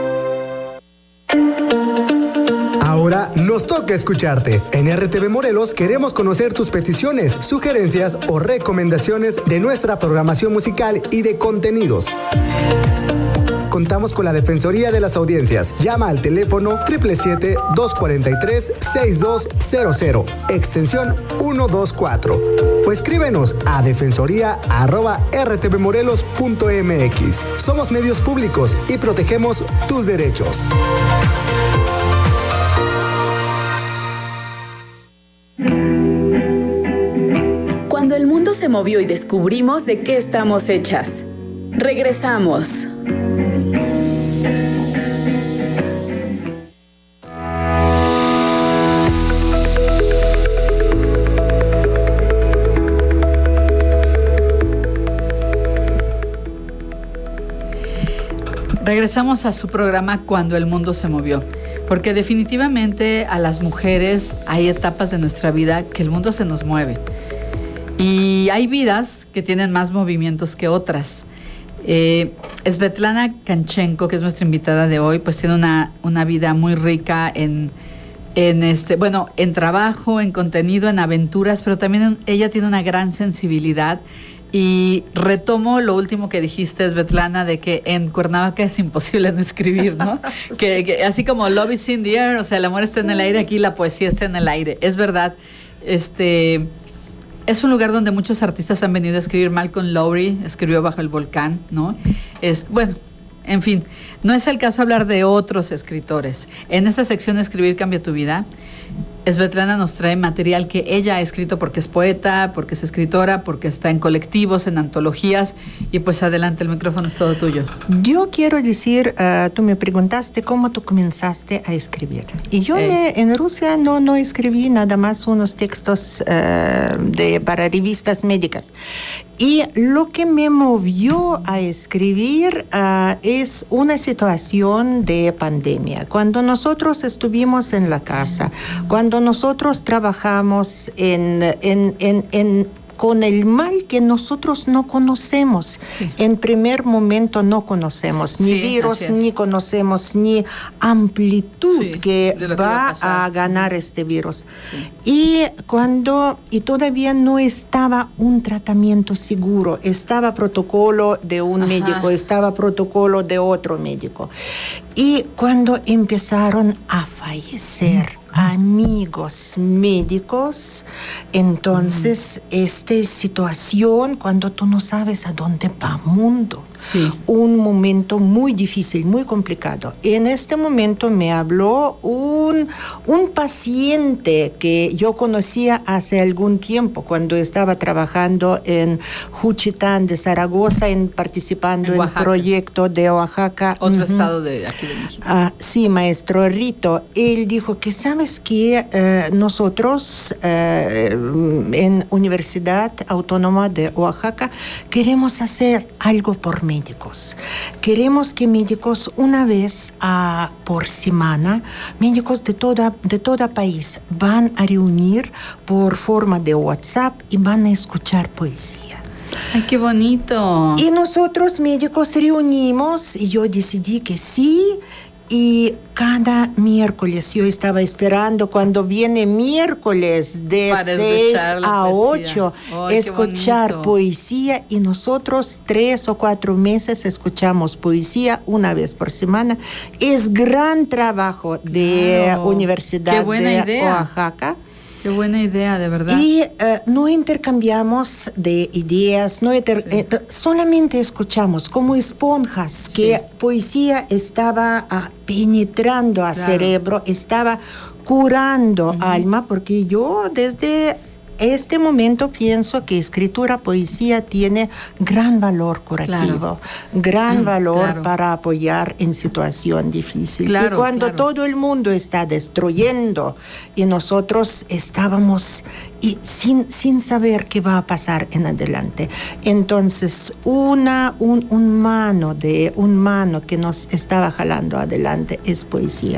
Ahora nos toca escucharte. En R T V Morelos queremos conocer tus peticiones, sugerencias o recomendaciones de nuestra programación musical y de contenidos. Contamos con la Defensoría de las Audiencias. Llama al teléfono siete siete siete, dos cuatro tres, seis dos cero cero, extensión ciento veinticuatro. O escríbenos a defensoría arroba r t v morelos punto m x. Somos medios públicos y protegemos tus derechos. Cuando el mundo se movió y descubrimos de qué estamos hechas. Regresamos. Regresamos a su programa Cuando el Mundo se Movió, porque definitivamente a las mujeres hay etapas de nuestra vida que el mundo se nos mueve y hay vidas que tienen más movimientos que otras. Eh, Svetlana Kanchenko, que es nuestra invitada de hoy, pues tiene una, una vida muy rica en, en este, bueno, en trabajo, en contenido, en aventuras, pero también en, ella tiene una gran sensibilidad. Y retomo lo último que dijiste, Svetlana, de que en Cuernavaca es imposible no escribir, ¿no? que, que así como love is in the air, o sea, el amor está en el aire, aquí la poesía está en el aire. Es verdad, este, es un lugar donde muchos artistas han venido a escribir. Malcolm Lowry escribió Bajo el Volcán, ¿no? Es, bueno, en fin, no es el caso hablar de otros escritores. En esta sección Escribir cambia tu vida, Svetlana nos trae material que ella ha escrito porque es poeta, porque es escritora, porque está en colectivos, en antologías. Y pues adelante, el micrófono es todo tuyo. Yo quiero decir, uh, tú me preguntaste cómo tú comenzaste a escribir. Y yo Eh. me, en Rusia no, no escribí nada más unos textos uh, de, para revistas médicas. Y lo que me movió a escribir uh, es una situación de pandemia. Cuando nosotros estuvimos en la casa, cuando nosotros trabajamos en, en, en, en, con el mal que nosotros no conocemos. Sí. En primer momento no conocemos ni sí, virus, ni conocemos ni amplitud sí, que va a, a ganar este virus. Sí. Y cuando, y todavía no estaba un tratamiento seguro, estaba protocolo de un Ajá. médico, estaba protocolo de otro médico. Y cuando empezaron a fallecer amigos médicos, entonces mm. esta situación, cuando tú no sabes a dónde va el mundo, sí. un momento muy difícil, muy complicado. En este momento me habló un, un paciente que yo conocía hace algún tiempo, cuando estaba trabajando en Juchitán de Zaragoza, en, participando en el proyecto de Oaxaca. Otro uh-huh. estado de aquí de México. Ah, sí, maestro Rito. Él dijo que, ¿sabes que eh, nosotros eh, en Universidad Autónoma de Oaxaca queremos hacer algo por médicos? Queremos que médicos una vez uh, por semana, médicos de toda de todo país van a reunir por forma de WhatsApp y van a escuchar poesía. ¡Ay, qué bonito! Y nosotros médicos reunimos y yo decidí que sí. Y cada miércoles yo estaba esperando cuando viene miércoles de Para seis a poesía. ocho Oh, escuchar poesía, y nosotros tres o cuatro meses escuchamos poesía una vez por semana. Es gran trabajo de claro. Universidad de idea. Oaxaca. Qué buena idea, de verdad. Y uh, no intercambiamos de ideas, no inter- sí. eh, solamente escuchamos como esponjas, sí. que poesía estaba uh, penetrando al claro. cerebro, estaba curando uh-huh. alma, porque yo desde este momento pienso que escritura, poesía tiene gran valor curativo, claro. gran valor claro. para apoyar en situación difícil. Claro, y cuando claro. todo el mundo está destruyendo y nosotros estábamos y sin, sin saber qué va a pasar en adelante. Entonces, una un, un mano de un mano que nos estaba jalando adelante es poesía.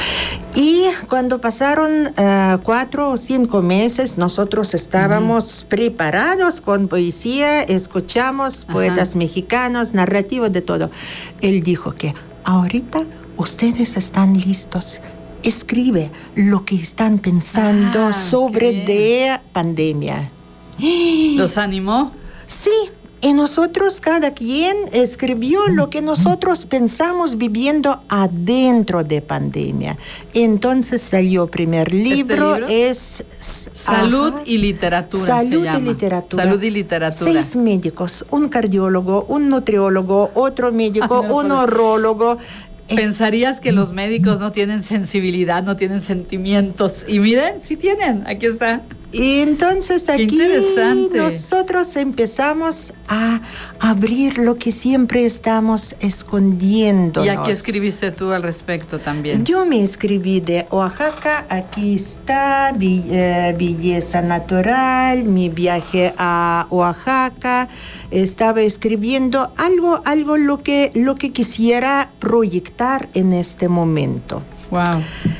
Y cuando pasaron uh, cuatro o cinco meses, nosotros estábamos uh-huh. preparados con poesía, escuchamos poetas uh-huh. mexicanos, narrativos de todo. Él dijo que ahorita ustedes están listos. Escribe lo que están pensando ah, sobre de pandemia. ¿Los animó? Sí, y nosotros cada quien escribió lo que nosotros pensamos viviendo adentro de pandemia. Entonces salió el primer libro, ¿Este libro? es... Salud ajá, y literatura Salud se llama. y literatura. Salud y literatura. Seis médicos, un cardiólogo, un nutriólogo, otro médico, ah, no, un urologo. Pensarías que los médicos no tienen sensibilidad, no tienen sentimientos. Y miren, sí tienen. Aquí está. Y entonces aquí nosotros empezamos a abrir lo que siempre estamos escondiendo. ¿Y aquí escribiste tú al respecto también? Yo me escribí de Oaxaca. Aquí está belleza natural, mi viaje a Oaxaca. Estaba escribiendo algo, algo lo que, lo que quisiera proyectar en este momento. Wow.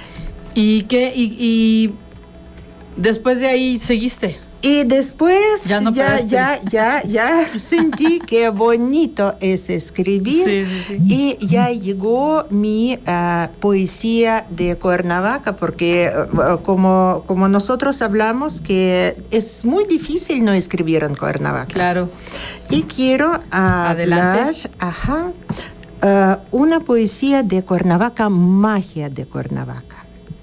¿Y qué? Y, y después de ahí seguiste. Y después ya no ya, ya, ya, ya sentí que bonito es escribir. Sí, sí, sí. Y ya llegó mi uh, poesía de Cuernavaca, porque uh, como, como nosotros hablamos que es muy difícil no escribir en Cuernavaca. Claro. Y quiero uh, hablar, ajá, uh, una poesía de Cuernavaca, magia de Cuernavaca.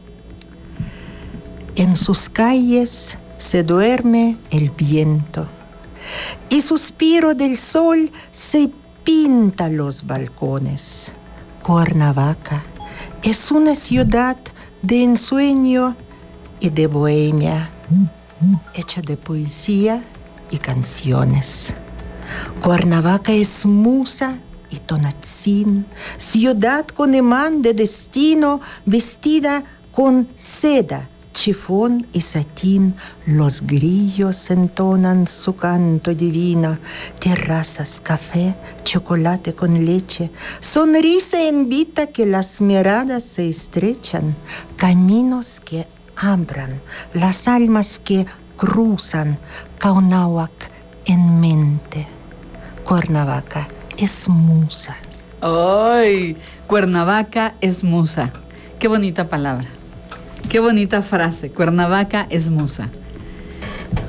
En sus calles se duerme el viento y suspiro del sol se pinta los balcones. Cuernavaca es una ciudad de ensueño y de bohemia, hecha de poesía y canciones. Cuernavaca es musa y Tonatzin, ciudad con imán de destino, vestida con seda, chifón y satín. Los grillos entonan su canto divino. Terrazas, café, chocolate con leche. Sonrisa invita que las miradas se estrechan. Caminos que abran, las almas que cruzan. Caunáhuac en mente. Cuernavaca es musa. ¡Ay! Cuernavaca es musa. Qué bonita palabra. Qué bonita frase. Cuernavaca es musa.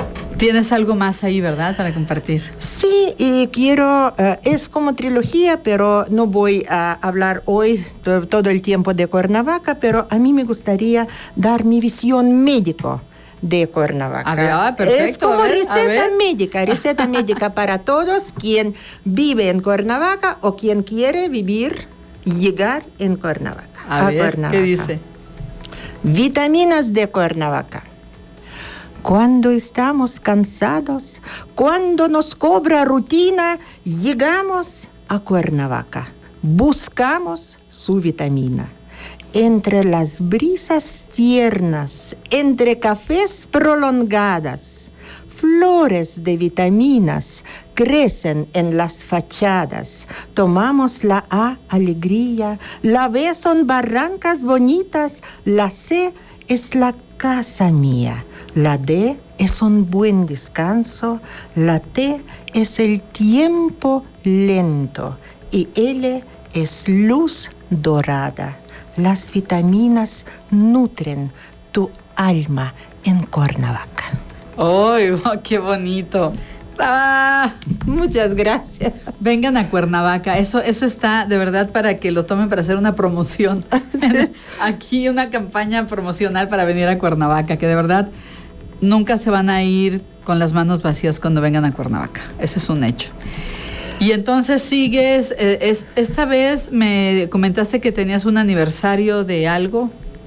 Tienes algo más ahí, ¿verdad?, para compartir. Sí, y quiero, uh, es como trilogía, pero no voy a hablar hoy to- todo el tiempo de Cuernavaca, pero a mí me gustaría dar mi visión médico de Cuernavaca. A ver, ah, perfecto, es como a ver, receta a ver. médica, receta médica para todos quien vive en Cuernavaca o quien quiere vivir y llegar en Cuernavaca. A, a ver, Cuernavaca. ¿qué dice? Vitaminas de Cuernavaca. Cuando estamos cansados, cuando nos cobra rutina, llegamos a Cuernavaca. Buscamos su vitamina. Entre las brisas tiernas, entre cafés prolongadas, flores de vitaminas crecen en las fachadas. Tomamos la A, alegría, la B son barrancas bonitas, la C es la casa mía, la D es un buen descanso, la T es el tiempo lento y L es luz dorada. Las vitaminas nutren tu alma en Cuernavaca. ¡Ay, oh, qué bonito! ¡Ah! Muchas gracias. Vengan a Cuernavaca. Eso, eso está de verdad para que lo tomen para hacer una promoción. Aquí una campaña promocional para venir a Cuernavaca, que de verdad nunca se van a ir con las manos vacías cuando vengan a Cuernavaca. Eso es un hecho. Y entonces sigues, eh, es, esta vez me comentaste que tenías un aniversario de algo,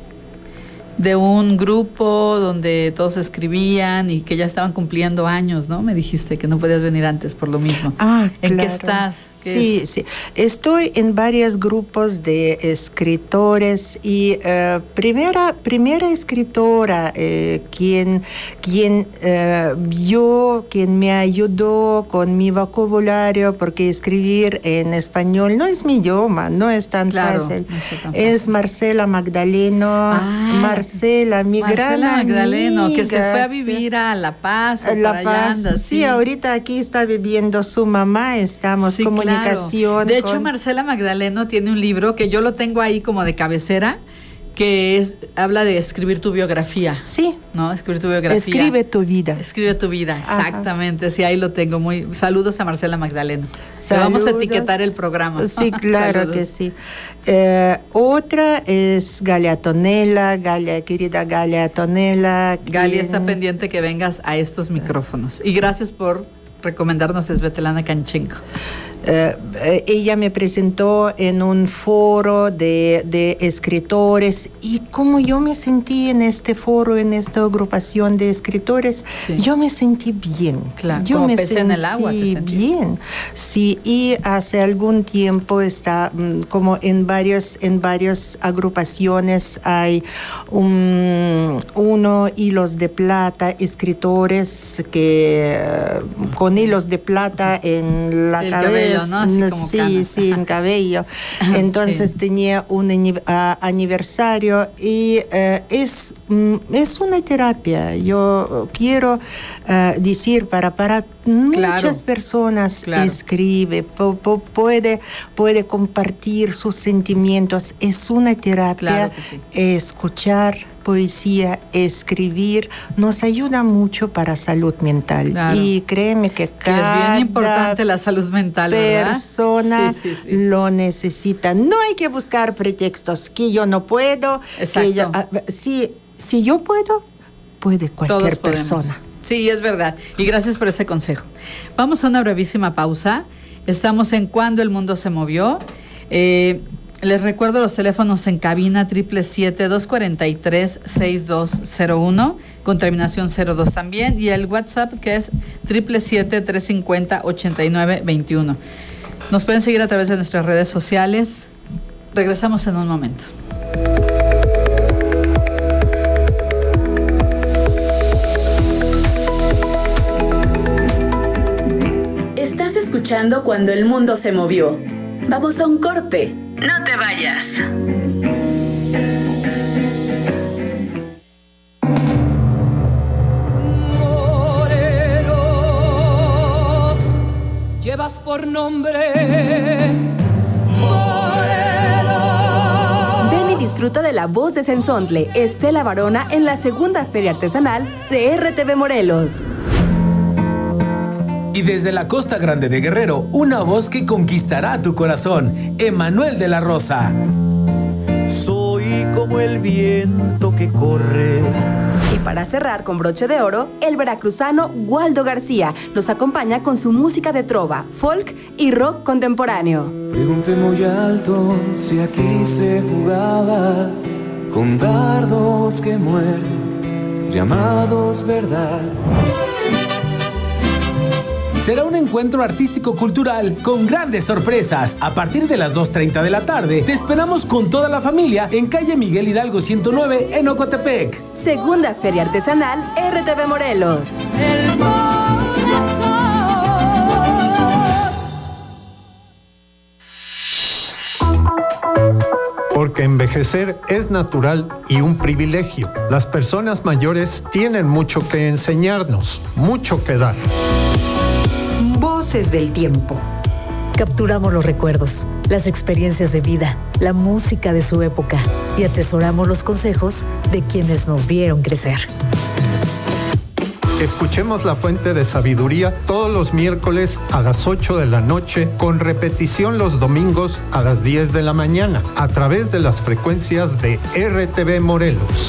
de un grupo donde todos escribían y que ya estaban cumpliendo años, ¿no? Me dijiste que no podías venir antes por lo mismo. Ah, ¿En claro. qué estás? ¿Qué Sí, es? sí. Estoy en varios grupos de escritores y uh, primera, primera escritora eh, quien, quien uh, vio, quien me ayudó con mi vocabulario, porque escribir en español no es mi idioma, no es tan Claro, fácil. no está tan fácil. Es Marcela Magdaleno. Ah, Marcela, mi Marcela gran Magdaleno, amiga. que se fue a sí. vivir a La Paz. o La por allá Paz, anda, sí, ahorita aquí está viviendo su mamá, estamos Sí, comunicación. claro. De hecho, con- Marcela Magdaleno tiene un libro que yo lo tengo ahí como de cabecera, que es habla de escribir tu biografía. Sí. ¿No? Escribir tu biografía. Escribe tu vida. Escribe tu vida, Ajá. exactamente. Sí, ahí lo tengo. Muy Saludos a Marcela Magdaleno. Te vamos a Saludos. etiquetar el programa. Sí, claro Saludos. que sí. Eh, otra es Galia Tonela, Galia, querida Galia Tonela. Gali quien- está pendiente que vengas a estos micrófonos. Y gracias por recomendarnos a Svetlana Kanchenko. Eh, eh, ella me presentó en un foro de, de escritores y como yo me sentí en este foro, en esta agrupación de escritores, Sí. yo me sentí bien. Claro, yo como me pez en el agua te sentí sentiste. bien. Sí, y hace algún tiempo está mm, como en varios, en varias agrupaciones hay un, uno hilos de plata, escritores que eh, con hilos de plata en la El cabeza. cabello, ¿no? Así como sí, canas. sí, en cabello. Entonces Sí. tenía un ani- a- aniversario y eh, es, mm, es una terapia. Yo quiero eh, decir para, para muchas personas claro. escribe, po- po- puede, puede compartir sus sentimientos. Es una terapia. Claro que sí. Escuchar poesía, escribir, nos ayuda mucho para salud mental. Claro. Y créeme que Que cada es bien importante la salud mental, ¿verdad? persona Sí, sí, sí. lo necesita. No hay que buscar pretextos, que yo no puedo. Exacto. Que yo- ah, si, si yo puedo, puede cualquier Todos podemos. persona. Sí, es verdad. Y gracias por ese consejo. Vamos a una brevísima pausa. Estamos en Cuando el Mundo se Movió. Eh, les recuerdo los teléfonos en cabina siete siete siete, dos cuatro tres, seis dos cero uno con terminación cero dos también, y el WhatsApp que es siete siete siete, tres cinco cero, ocho nueve dos uno. Nos pueden seguir a través de nuestras redes sociales. Regresamos en un momento. Estás escuchando Cuando el Mundo se Movió. Vamos a un corte. No te vayas. Morelos, llevas por nombre Morelos. Ven y disfruta de la voz de Sensontle, Estela Varona, en la segunda Feria Artesanal de R T V Morelos. Y desde la Costa Grande de Guerrero, una voz que conquistará tu corazón, Emanuel de la Rosa. Soy como el viento que corre. Y para cerrar con broche de oro, el veracruzano Waldo García nos acompaña con su música de trova, folk y rock contemporáneo. Pregunté muy alto si aquí se jugaba con dardos que mueren, llamados verdad. Será un encuentro artístico-cultural con grandes sorpresas. A partir de las dos treinta de la tarde, te esperamos con toda la familia en calle Miguel Hidalgo ciento nueve en Ocotepec. Segunda Feria Artesanal R T V Morelos. El Porque envejecer es natural y un privilegio. Las personas mayores tienen mucho que enseñarnos, mucho que dar. Voces del tiempo. Capturamos los recuerdos, las experiencias de vida, la música de su época y atesoramos los consejos de quienes nos vieron crecer. Escuchemos La Fuente de Sabiduría todos los miércoles a las ocho de la noche, con repetición los domingos a las diez de la mañana, a través de las frecuencias de R T V Morelos.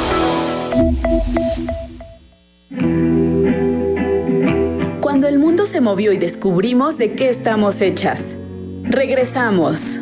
Cuando el mundo se movió y descubrimos de qué estamos hechas. Regresamos.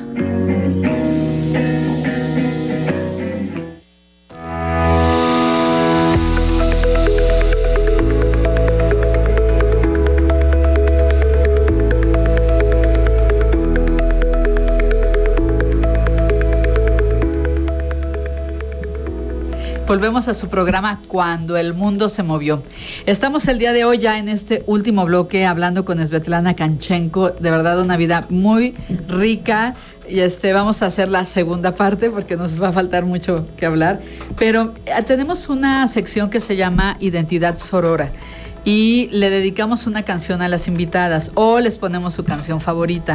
Volvemos a su programa Cuando el Mundo se Movió. Estamos el día de hoy ya en este último bloque hablando con Svetlana Kanchenko. De verdad, una vida muy rica. Y este, vamos a hacer la segunda parte porque nos va a faltar mucho que hablar. Pero eh, tenemos una sección que se llama Identidad Sorora. Y le dedicamos una canción a las invitadas o les ponemos su canción favorita.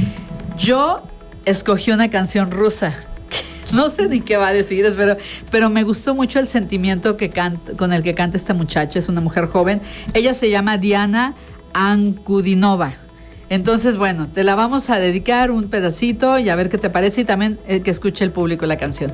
Yo escogí una canción rusa. No sé ni qué va a decir, pero, pero me gustó mucho el sentimiento que canta, con el que canta esta muchacha. Es una mujer joven. Ella se llama Diana Ankudinova. Entonces, bueno, te la vamos a dedicar un pedacito y a ver qué te parece y también eh, que escuche el público la canción.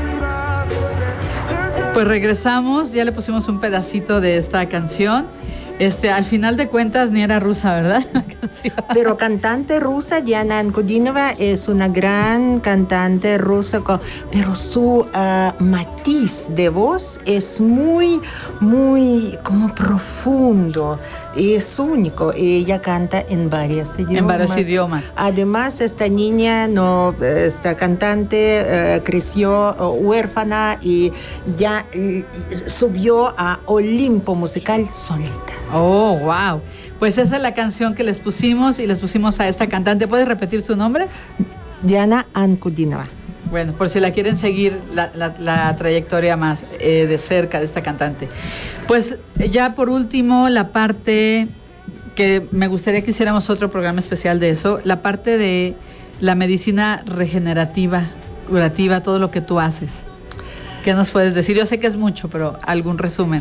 Pues regresamos, ya le pusimos un pedacito de esta canción Este, al final de cuentas ni era rusa, ¿verdad? La canción. Pero cantante rusa, Diana Ankudinova es una gran cantante rusa, pero su uh, matiz de voz es muy, muy como profundo. Es único. Ella canta en varios idiomas. En varios idiomas. Además, esta niña, no, esta cantante, uh, creció uh, huérfana y ya uh, subió a Olimpo musical solita. Oh, wow. Pues esa es la canción que les pusimos y les pusimos a esta cantante. ¿Puedes repetir su nombre? Diana Ankudinova. Bueno, por si la quieren seguir la, la, la trayectoria más eh, de cerca de esta cantante. Pues ya por último, la parte que me gustaría que hiciéramos otro programa especial de eso, la parte de la medicina regenerativa, curativa, todo lo que tú haces. ¿Qué nos puedes decir? Yo sé que es mucho, pero algún resumen.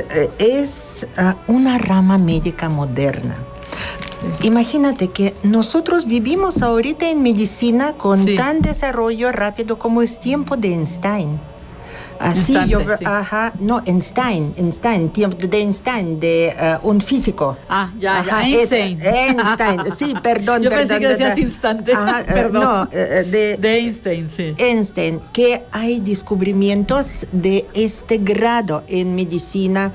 Es uh, una rama médica moderna. Sí. Imagínate que nosotros vivimos ahorita en medicina con sí. tan desarrollo rápido como es tiempo de Einstein. Así Instante, yo, sí. ajá, no, Einstein, Einstein, tiempo de Einstein, de uh, un físico. Ah, ya, ajá, ya, Einstein. Einstein, sí, perdón, yo perdón. Yo pensé que decías de, instante, ajá, perdón. No, de, de Einstein, sí. Einstein, que hay descubrimientos de este grado en medicina,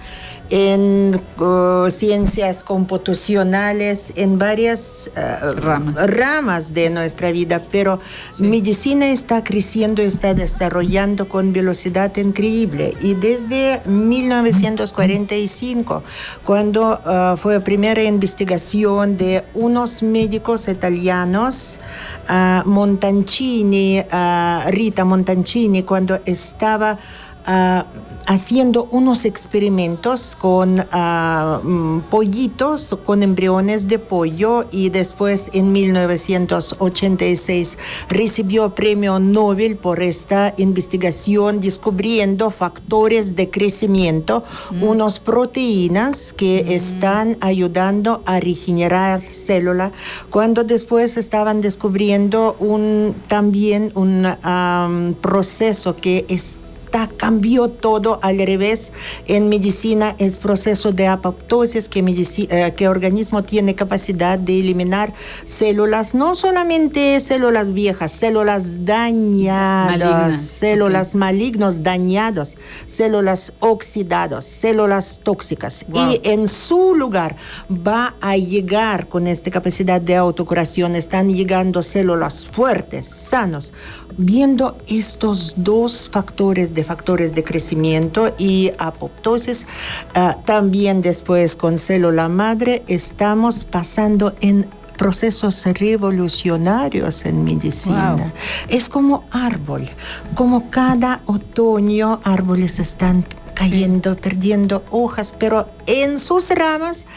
en uh, ciencias computacionales, en varias uh, ramas. ramas de nuestra vida, pero sí. medicina está creciendo, está desarrollando con velocidad increíble. Y desde mil novecientos cuarenta y cinco, cuando uh, fue la primera investigación de unos médicos italianos, uh, Montancini, uh, Rita Montancini, cuando estaba Uh, haciendo unos experimentos con uh, um, pollitos, con embriones de pollo, y después en mil novecientos ochenta y seis recibió premio Nobel por esta investigación, descubriendo factores de crecimiento, mm. unas proteínas que mm. están ayudando a regenerar célula, cuando después estaban descubriendo un, también un um, proceso que es cambió todo al revés. En medicina es proceso de apoptosis, que el eh, organismo tiene capacidad de eliminar células, no solamente células viejas, células dañadas, Maligna. células okay. malignos dañados, células oxidadas, células tóxicas. Wow. Y en su lugar va a llegar con esta capacidad de autocuración, están llegando células fuertes, sanos, viendo estos dos factores de factores de crecimiento y apoptosis. Uh, también después con célula madre estamos pasando en procesos revolucionarios en medicina. Wow. Es como árbol, como cada otoño árboles están cayendo, sí. perdiendo hojas, pero en sus ramas,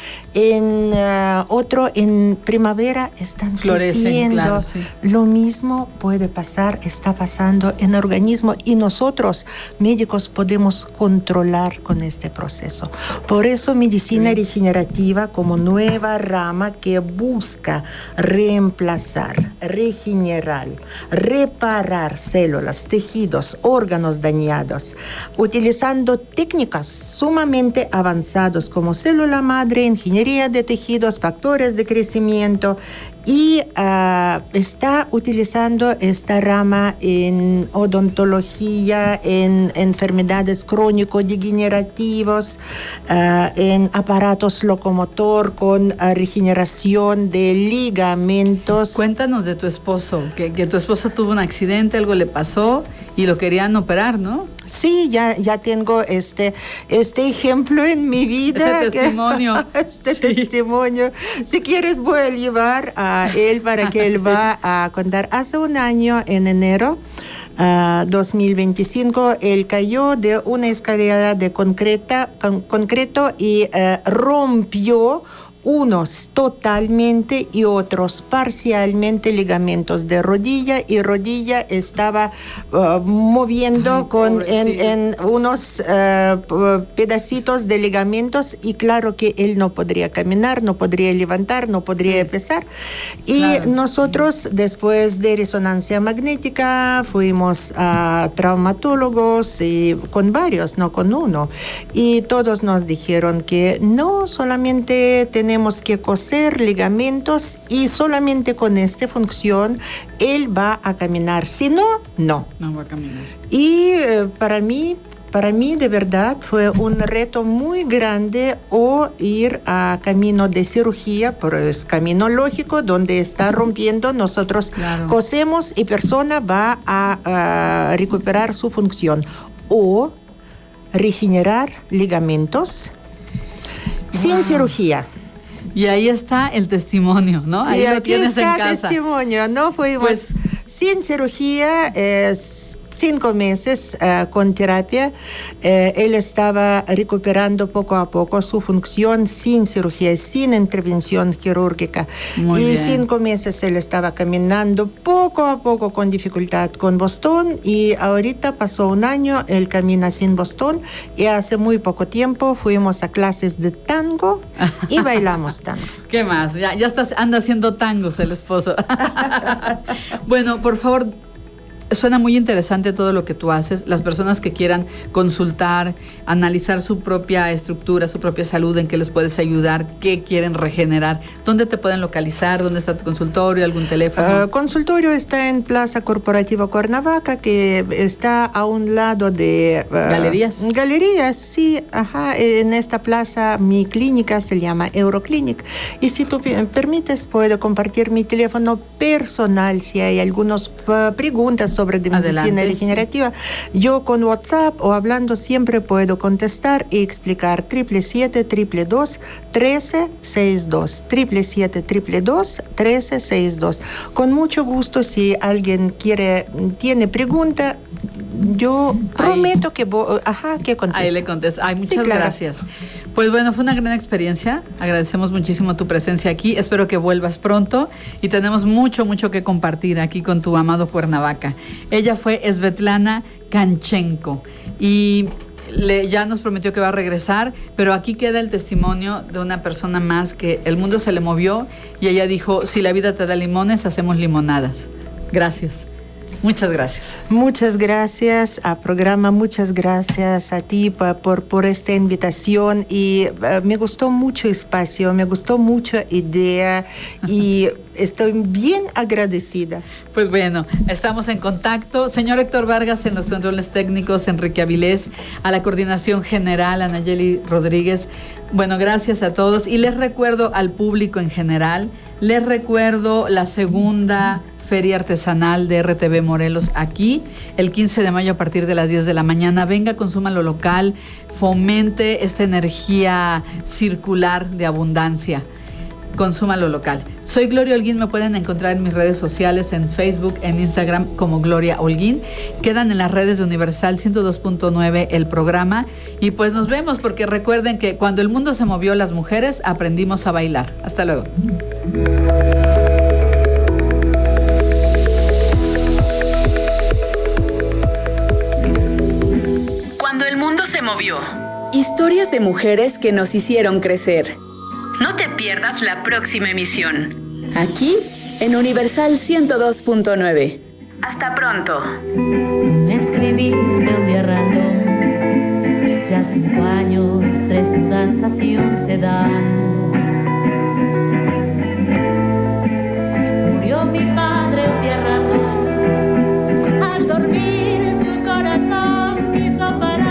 en uh, otro, en primavera están Florecen, creciendo. Claro, sí. Lo mismo puede pasar, está pasando en el organismo, y nosotros, médicos, podemos controlar con este proceso. Por eso, medicina sí. regenerativa como nueva rama que busca reemplazar, regenerar, reparar células, tejidos, órganos dañados, utilizando técnicas sumamente avanzadas como célula madre, ingeniería de tejidos, factores de crecimiento, y uh, está utilizando esta rama en odontología, en enfermedades crónico-degenerativas, uh, en aparatos locomotor con uh, regeneración de ligamentos. Cuéntanos de tu esposo, que, que tu esposo tuvo un accidente, algo le pasó y lo querían operar, ¿no? Sí, ya, ya tengo este, este ejemplo en mi vida. Ese testimonio. Que, este sí. testimonio. Si quieres, voy a llevar a él para que él sí. va a contar. Hace un año, en enero uh, dos mil veinticinco, él cayó de una escalera de concreta, con, concreto y uh, rompió unos totalmente y otros parcialmente ligamentos de rodilla, y rodilla estaba uh, moviendo Ay, con en, en unos uh, pedacitos de ligamentos, y claro que él no podría caminar, no podría levantar, no podría sí. pesar. Y claro. nosotros, después de resonancia magnética, fuimos a traumatólogos, y con varios, no con uno, y todos nos dijeron que no solamente tenemos que coser ligamentos, y solamente con esta función él va a caminar, si no, no. No va a caminar. Y eh, para mí, para mí de verdad fue un reto muy grande o ir a camino de cirugía, pero es camino lógico, donde está rompiendo, nosotros claro. cosemos y persona va a, a recuperar su función, o regenerar ligamentos wow. sin cirugía. Y ahí está el testimonio, ¿no? Ahí y lo aquí tienes está en casa. Testimonio, ¿no? Fuimos pues, sin cirugía, es cinco meses uh, con terapia. Uh, él estaba recuperando poco a poco su función sin cirugía, sin intervención quirúrgica. Muy y bien. Cinco meses él estaba caminando poco a poco con dificultad con bastón, y ahorita pasó un año, él camina sin bastón, y hace muy poco tiempo fuimos a clases de tango y bailamos tango. ¿Qué más? Ya, ya estás, anda haciendo tangos el esposo. Bueno, por favor, suena muy interesante todo lo que tú haces. Las personas que quieran consultar, analizar su propia estructura, su propia salud, en qué les puedes ayudar, qué quieren regenerar, ¿dónde te pueden localizar? ¿Dónde está tu consultorio? ¿Algún teléfono? Uh, consultorio está en Plaza Corporativa Cuernavaca, que está a un lado de... Uh, ¿Galerías? Galerías, sí. Ajá. En esta plaza mi clínica se llama Euroclinic. Y si tú permites, puedo compartir mi teléfono personal si hay algunas uh, preguntas sobre de medicina Adelante, regenerativa. Sí. Yo con WhatsApp o hablando siempre puedo contestar y explicar. Triple siete, triple dos, trece, sesenta y dos. Triple siete, triple dos, trece, sesenta y dos. Con mucho gusto, si alguien quiere, tiene pregunta, yo prometo Ahí. que voy, ajá, que contesto. Ahí le contesto. Ay, muchas sí, claro. gracias. Pues bueno, fue una gran experiencia. Agradecemos muchísimo tu presencia aquí. Espero que vuelvas pronto, y tenemos mucho, mucho que compartir aquí con tu amado Cuernavaca. Ella fue Svetlana Kanchenko, y le, ya nos prometió que va a regresar, pero aquí queda el testimonio de una persona más que el mundo se le movió, y ella dijo, si la vida te da limones, hacemos limonadas. Gracias. Muchas gracias. Muchas gracias a programa, muchas gracias a ti por, por, por esta invitación, y uh, me gustó mucho espacio, me gustó mucho idea, y estoy bien agradecida. Pues bueno, estamos en contacto. Señor Héctor Vargas en los controles técnicos, Enrique Avilés, a la coordinación general, Anayeli Rodríguez. Bueno, gracias a todos, y les recuerdo al público en general, les recuerdo la segunda Feria Artesanal de R T V Morelos aquí, el quince de mayo a partir de las diez de la mañana. Venga, consuma lo local, fomente esta energía circular de abundancia. Consuma lo local. Soy Gloria Holguín, me pueden encontrar en mis redes sociales, en Facebook, en Instagram como Gloria Holguín. Quedan en las redes de Universal ciento dos punto nueve el programa, y pues nos vemos, porque recuerden que cuando el mundo se movió, las mujeres aprendimos a bailar. Hasta luego. Movió. Historias de mujeres que nos hicieron crecer. No te pierdas la próxima emisión. Aquí, en Universal ciento dos punto nueve. Hasta pronto. Me escribiste un día random. Ya cinco años, tres mudanzas y un sedán. Murió mi padre un día random. Al dormir su corazón quiso parar.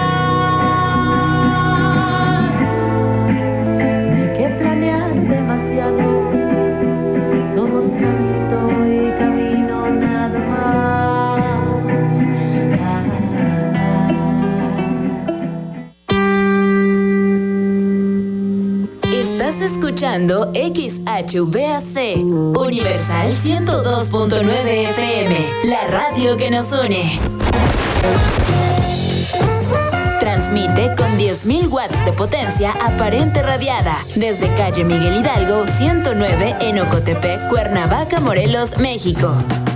Somos tránsito y camino nada más. Ah, ah. Estás escuchando X H V A C, Universal ciento dos punto nueve F M, la radio que nos une. Trans Transmite con diez mil watts de potencia aparente radiada desde calle Miguel Hidalgo ciento nueve en Ocotepec, Cuernavaca, Morelos, México.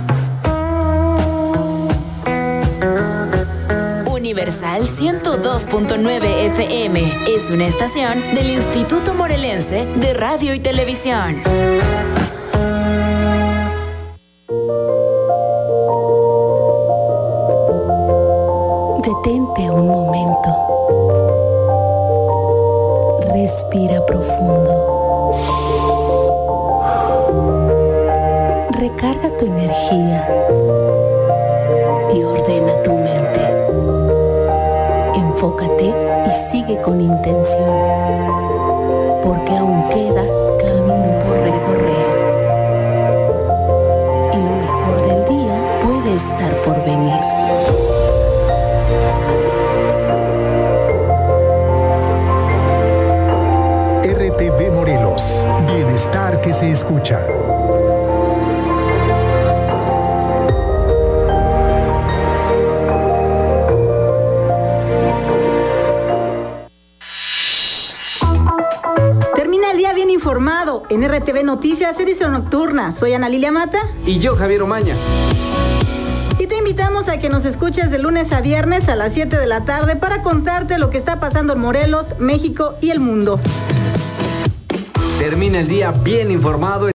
Universal ciento dos punto nueve F M es una estación del Instituto Morelense de Radio y Televisión. Detente un momento. Respira profundo. Recarga tu energía y ordena tu mente. Enfócate y sigue con intención, porque aún queda camino por recorrer. Y lo mejor del día puede estar por venir. R T V Morelos. Bienestar que se escucha. Termina el día bien informado en R T V Noticias, edición nocturna. Soy Ana Lilia Mata. Y yo, Javier Omaña. Y te invitamos a que nos escuches de lunes a viernes a las siete de la tarde para contarte lo que está pasando en Morelos, México y el mundo. Termina el día bien informado.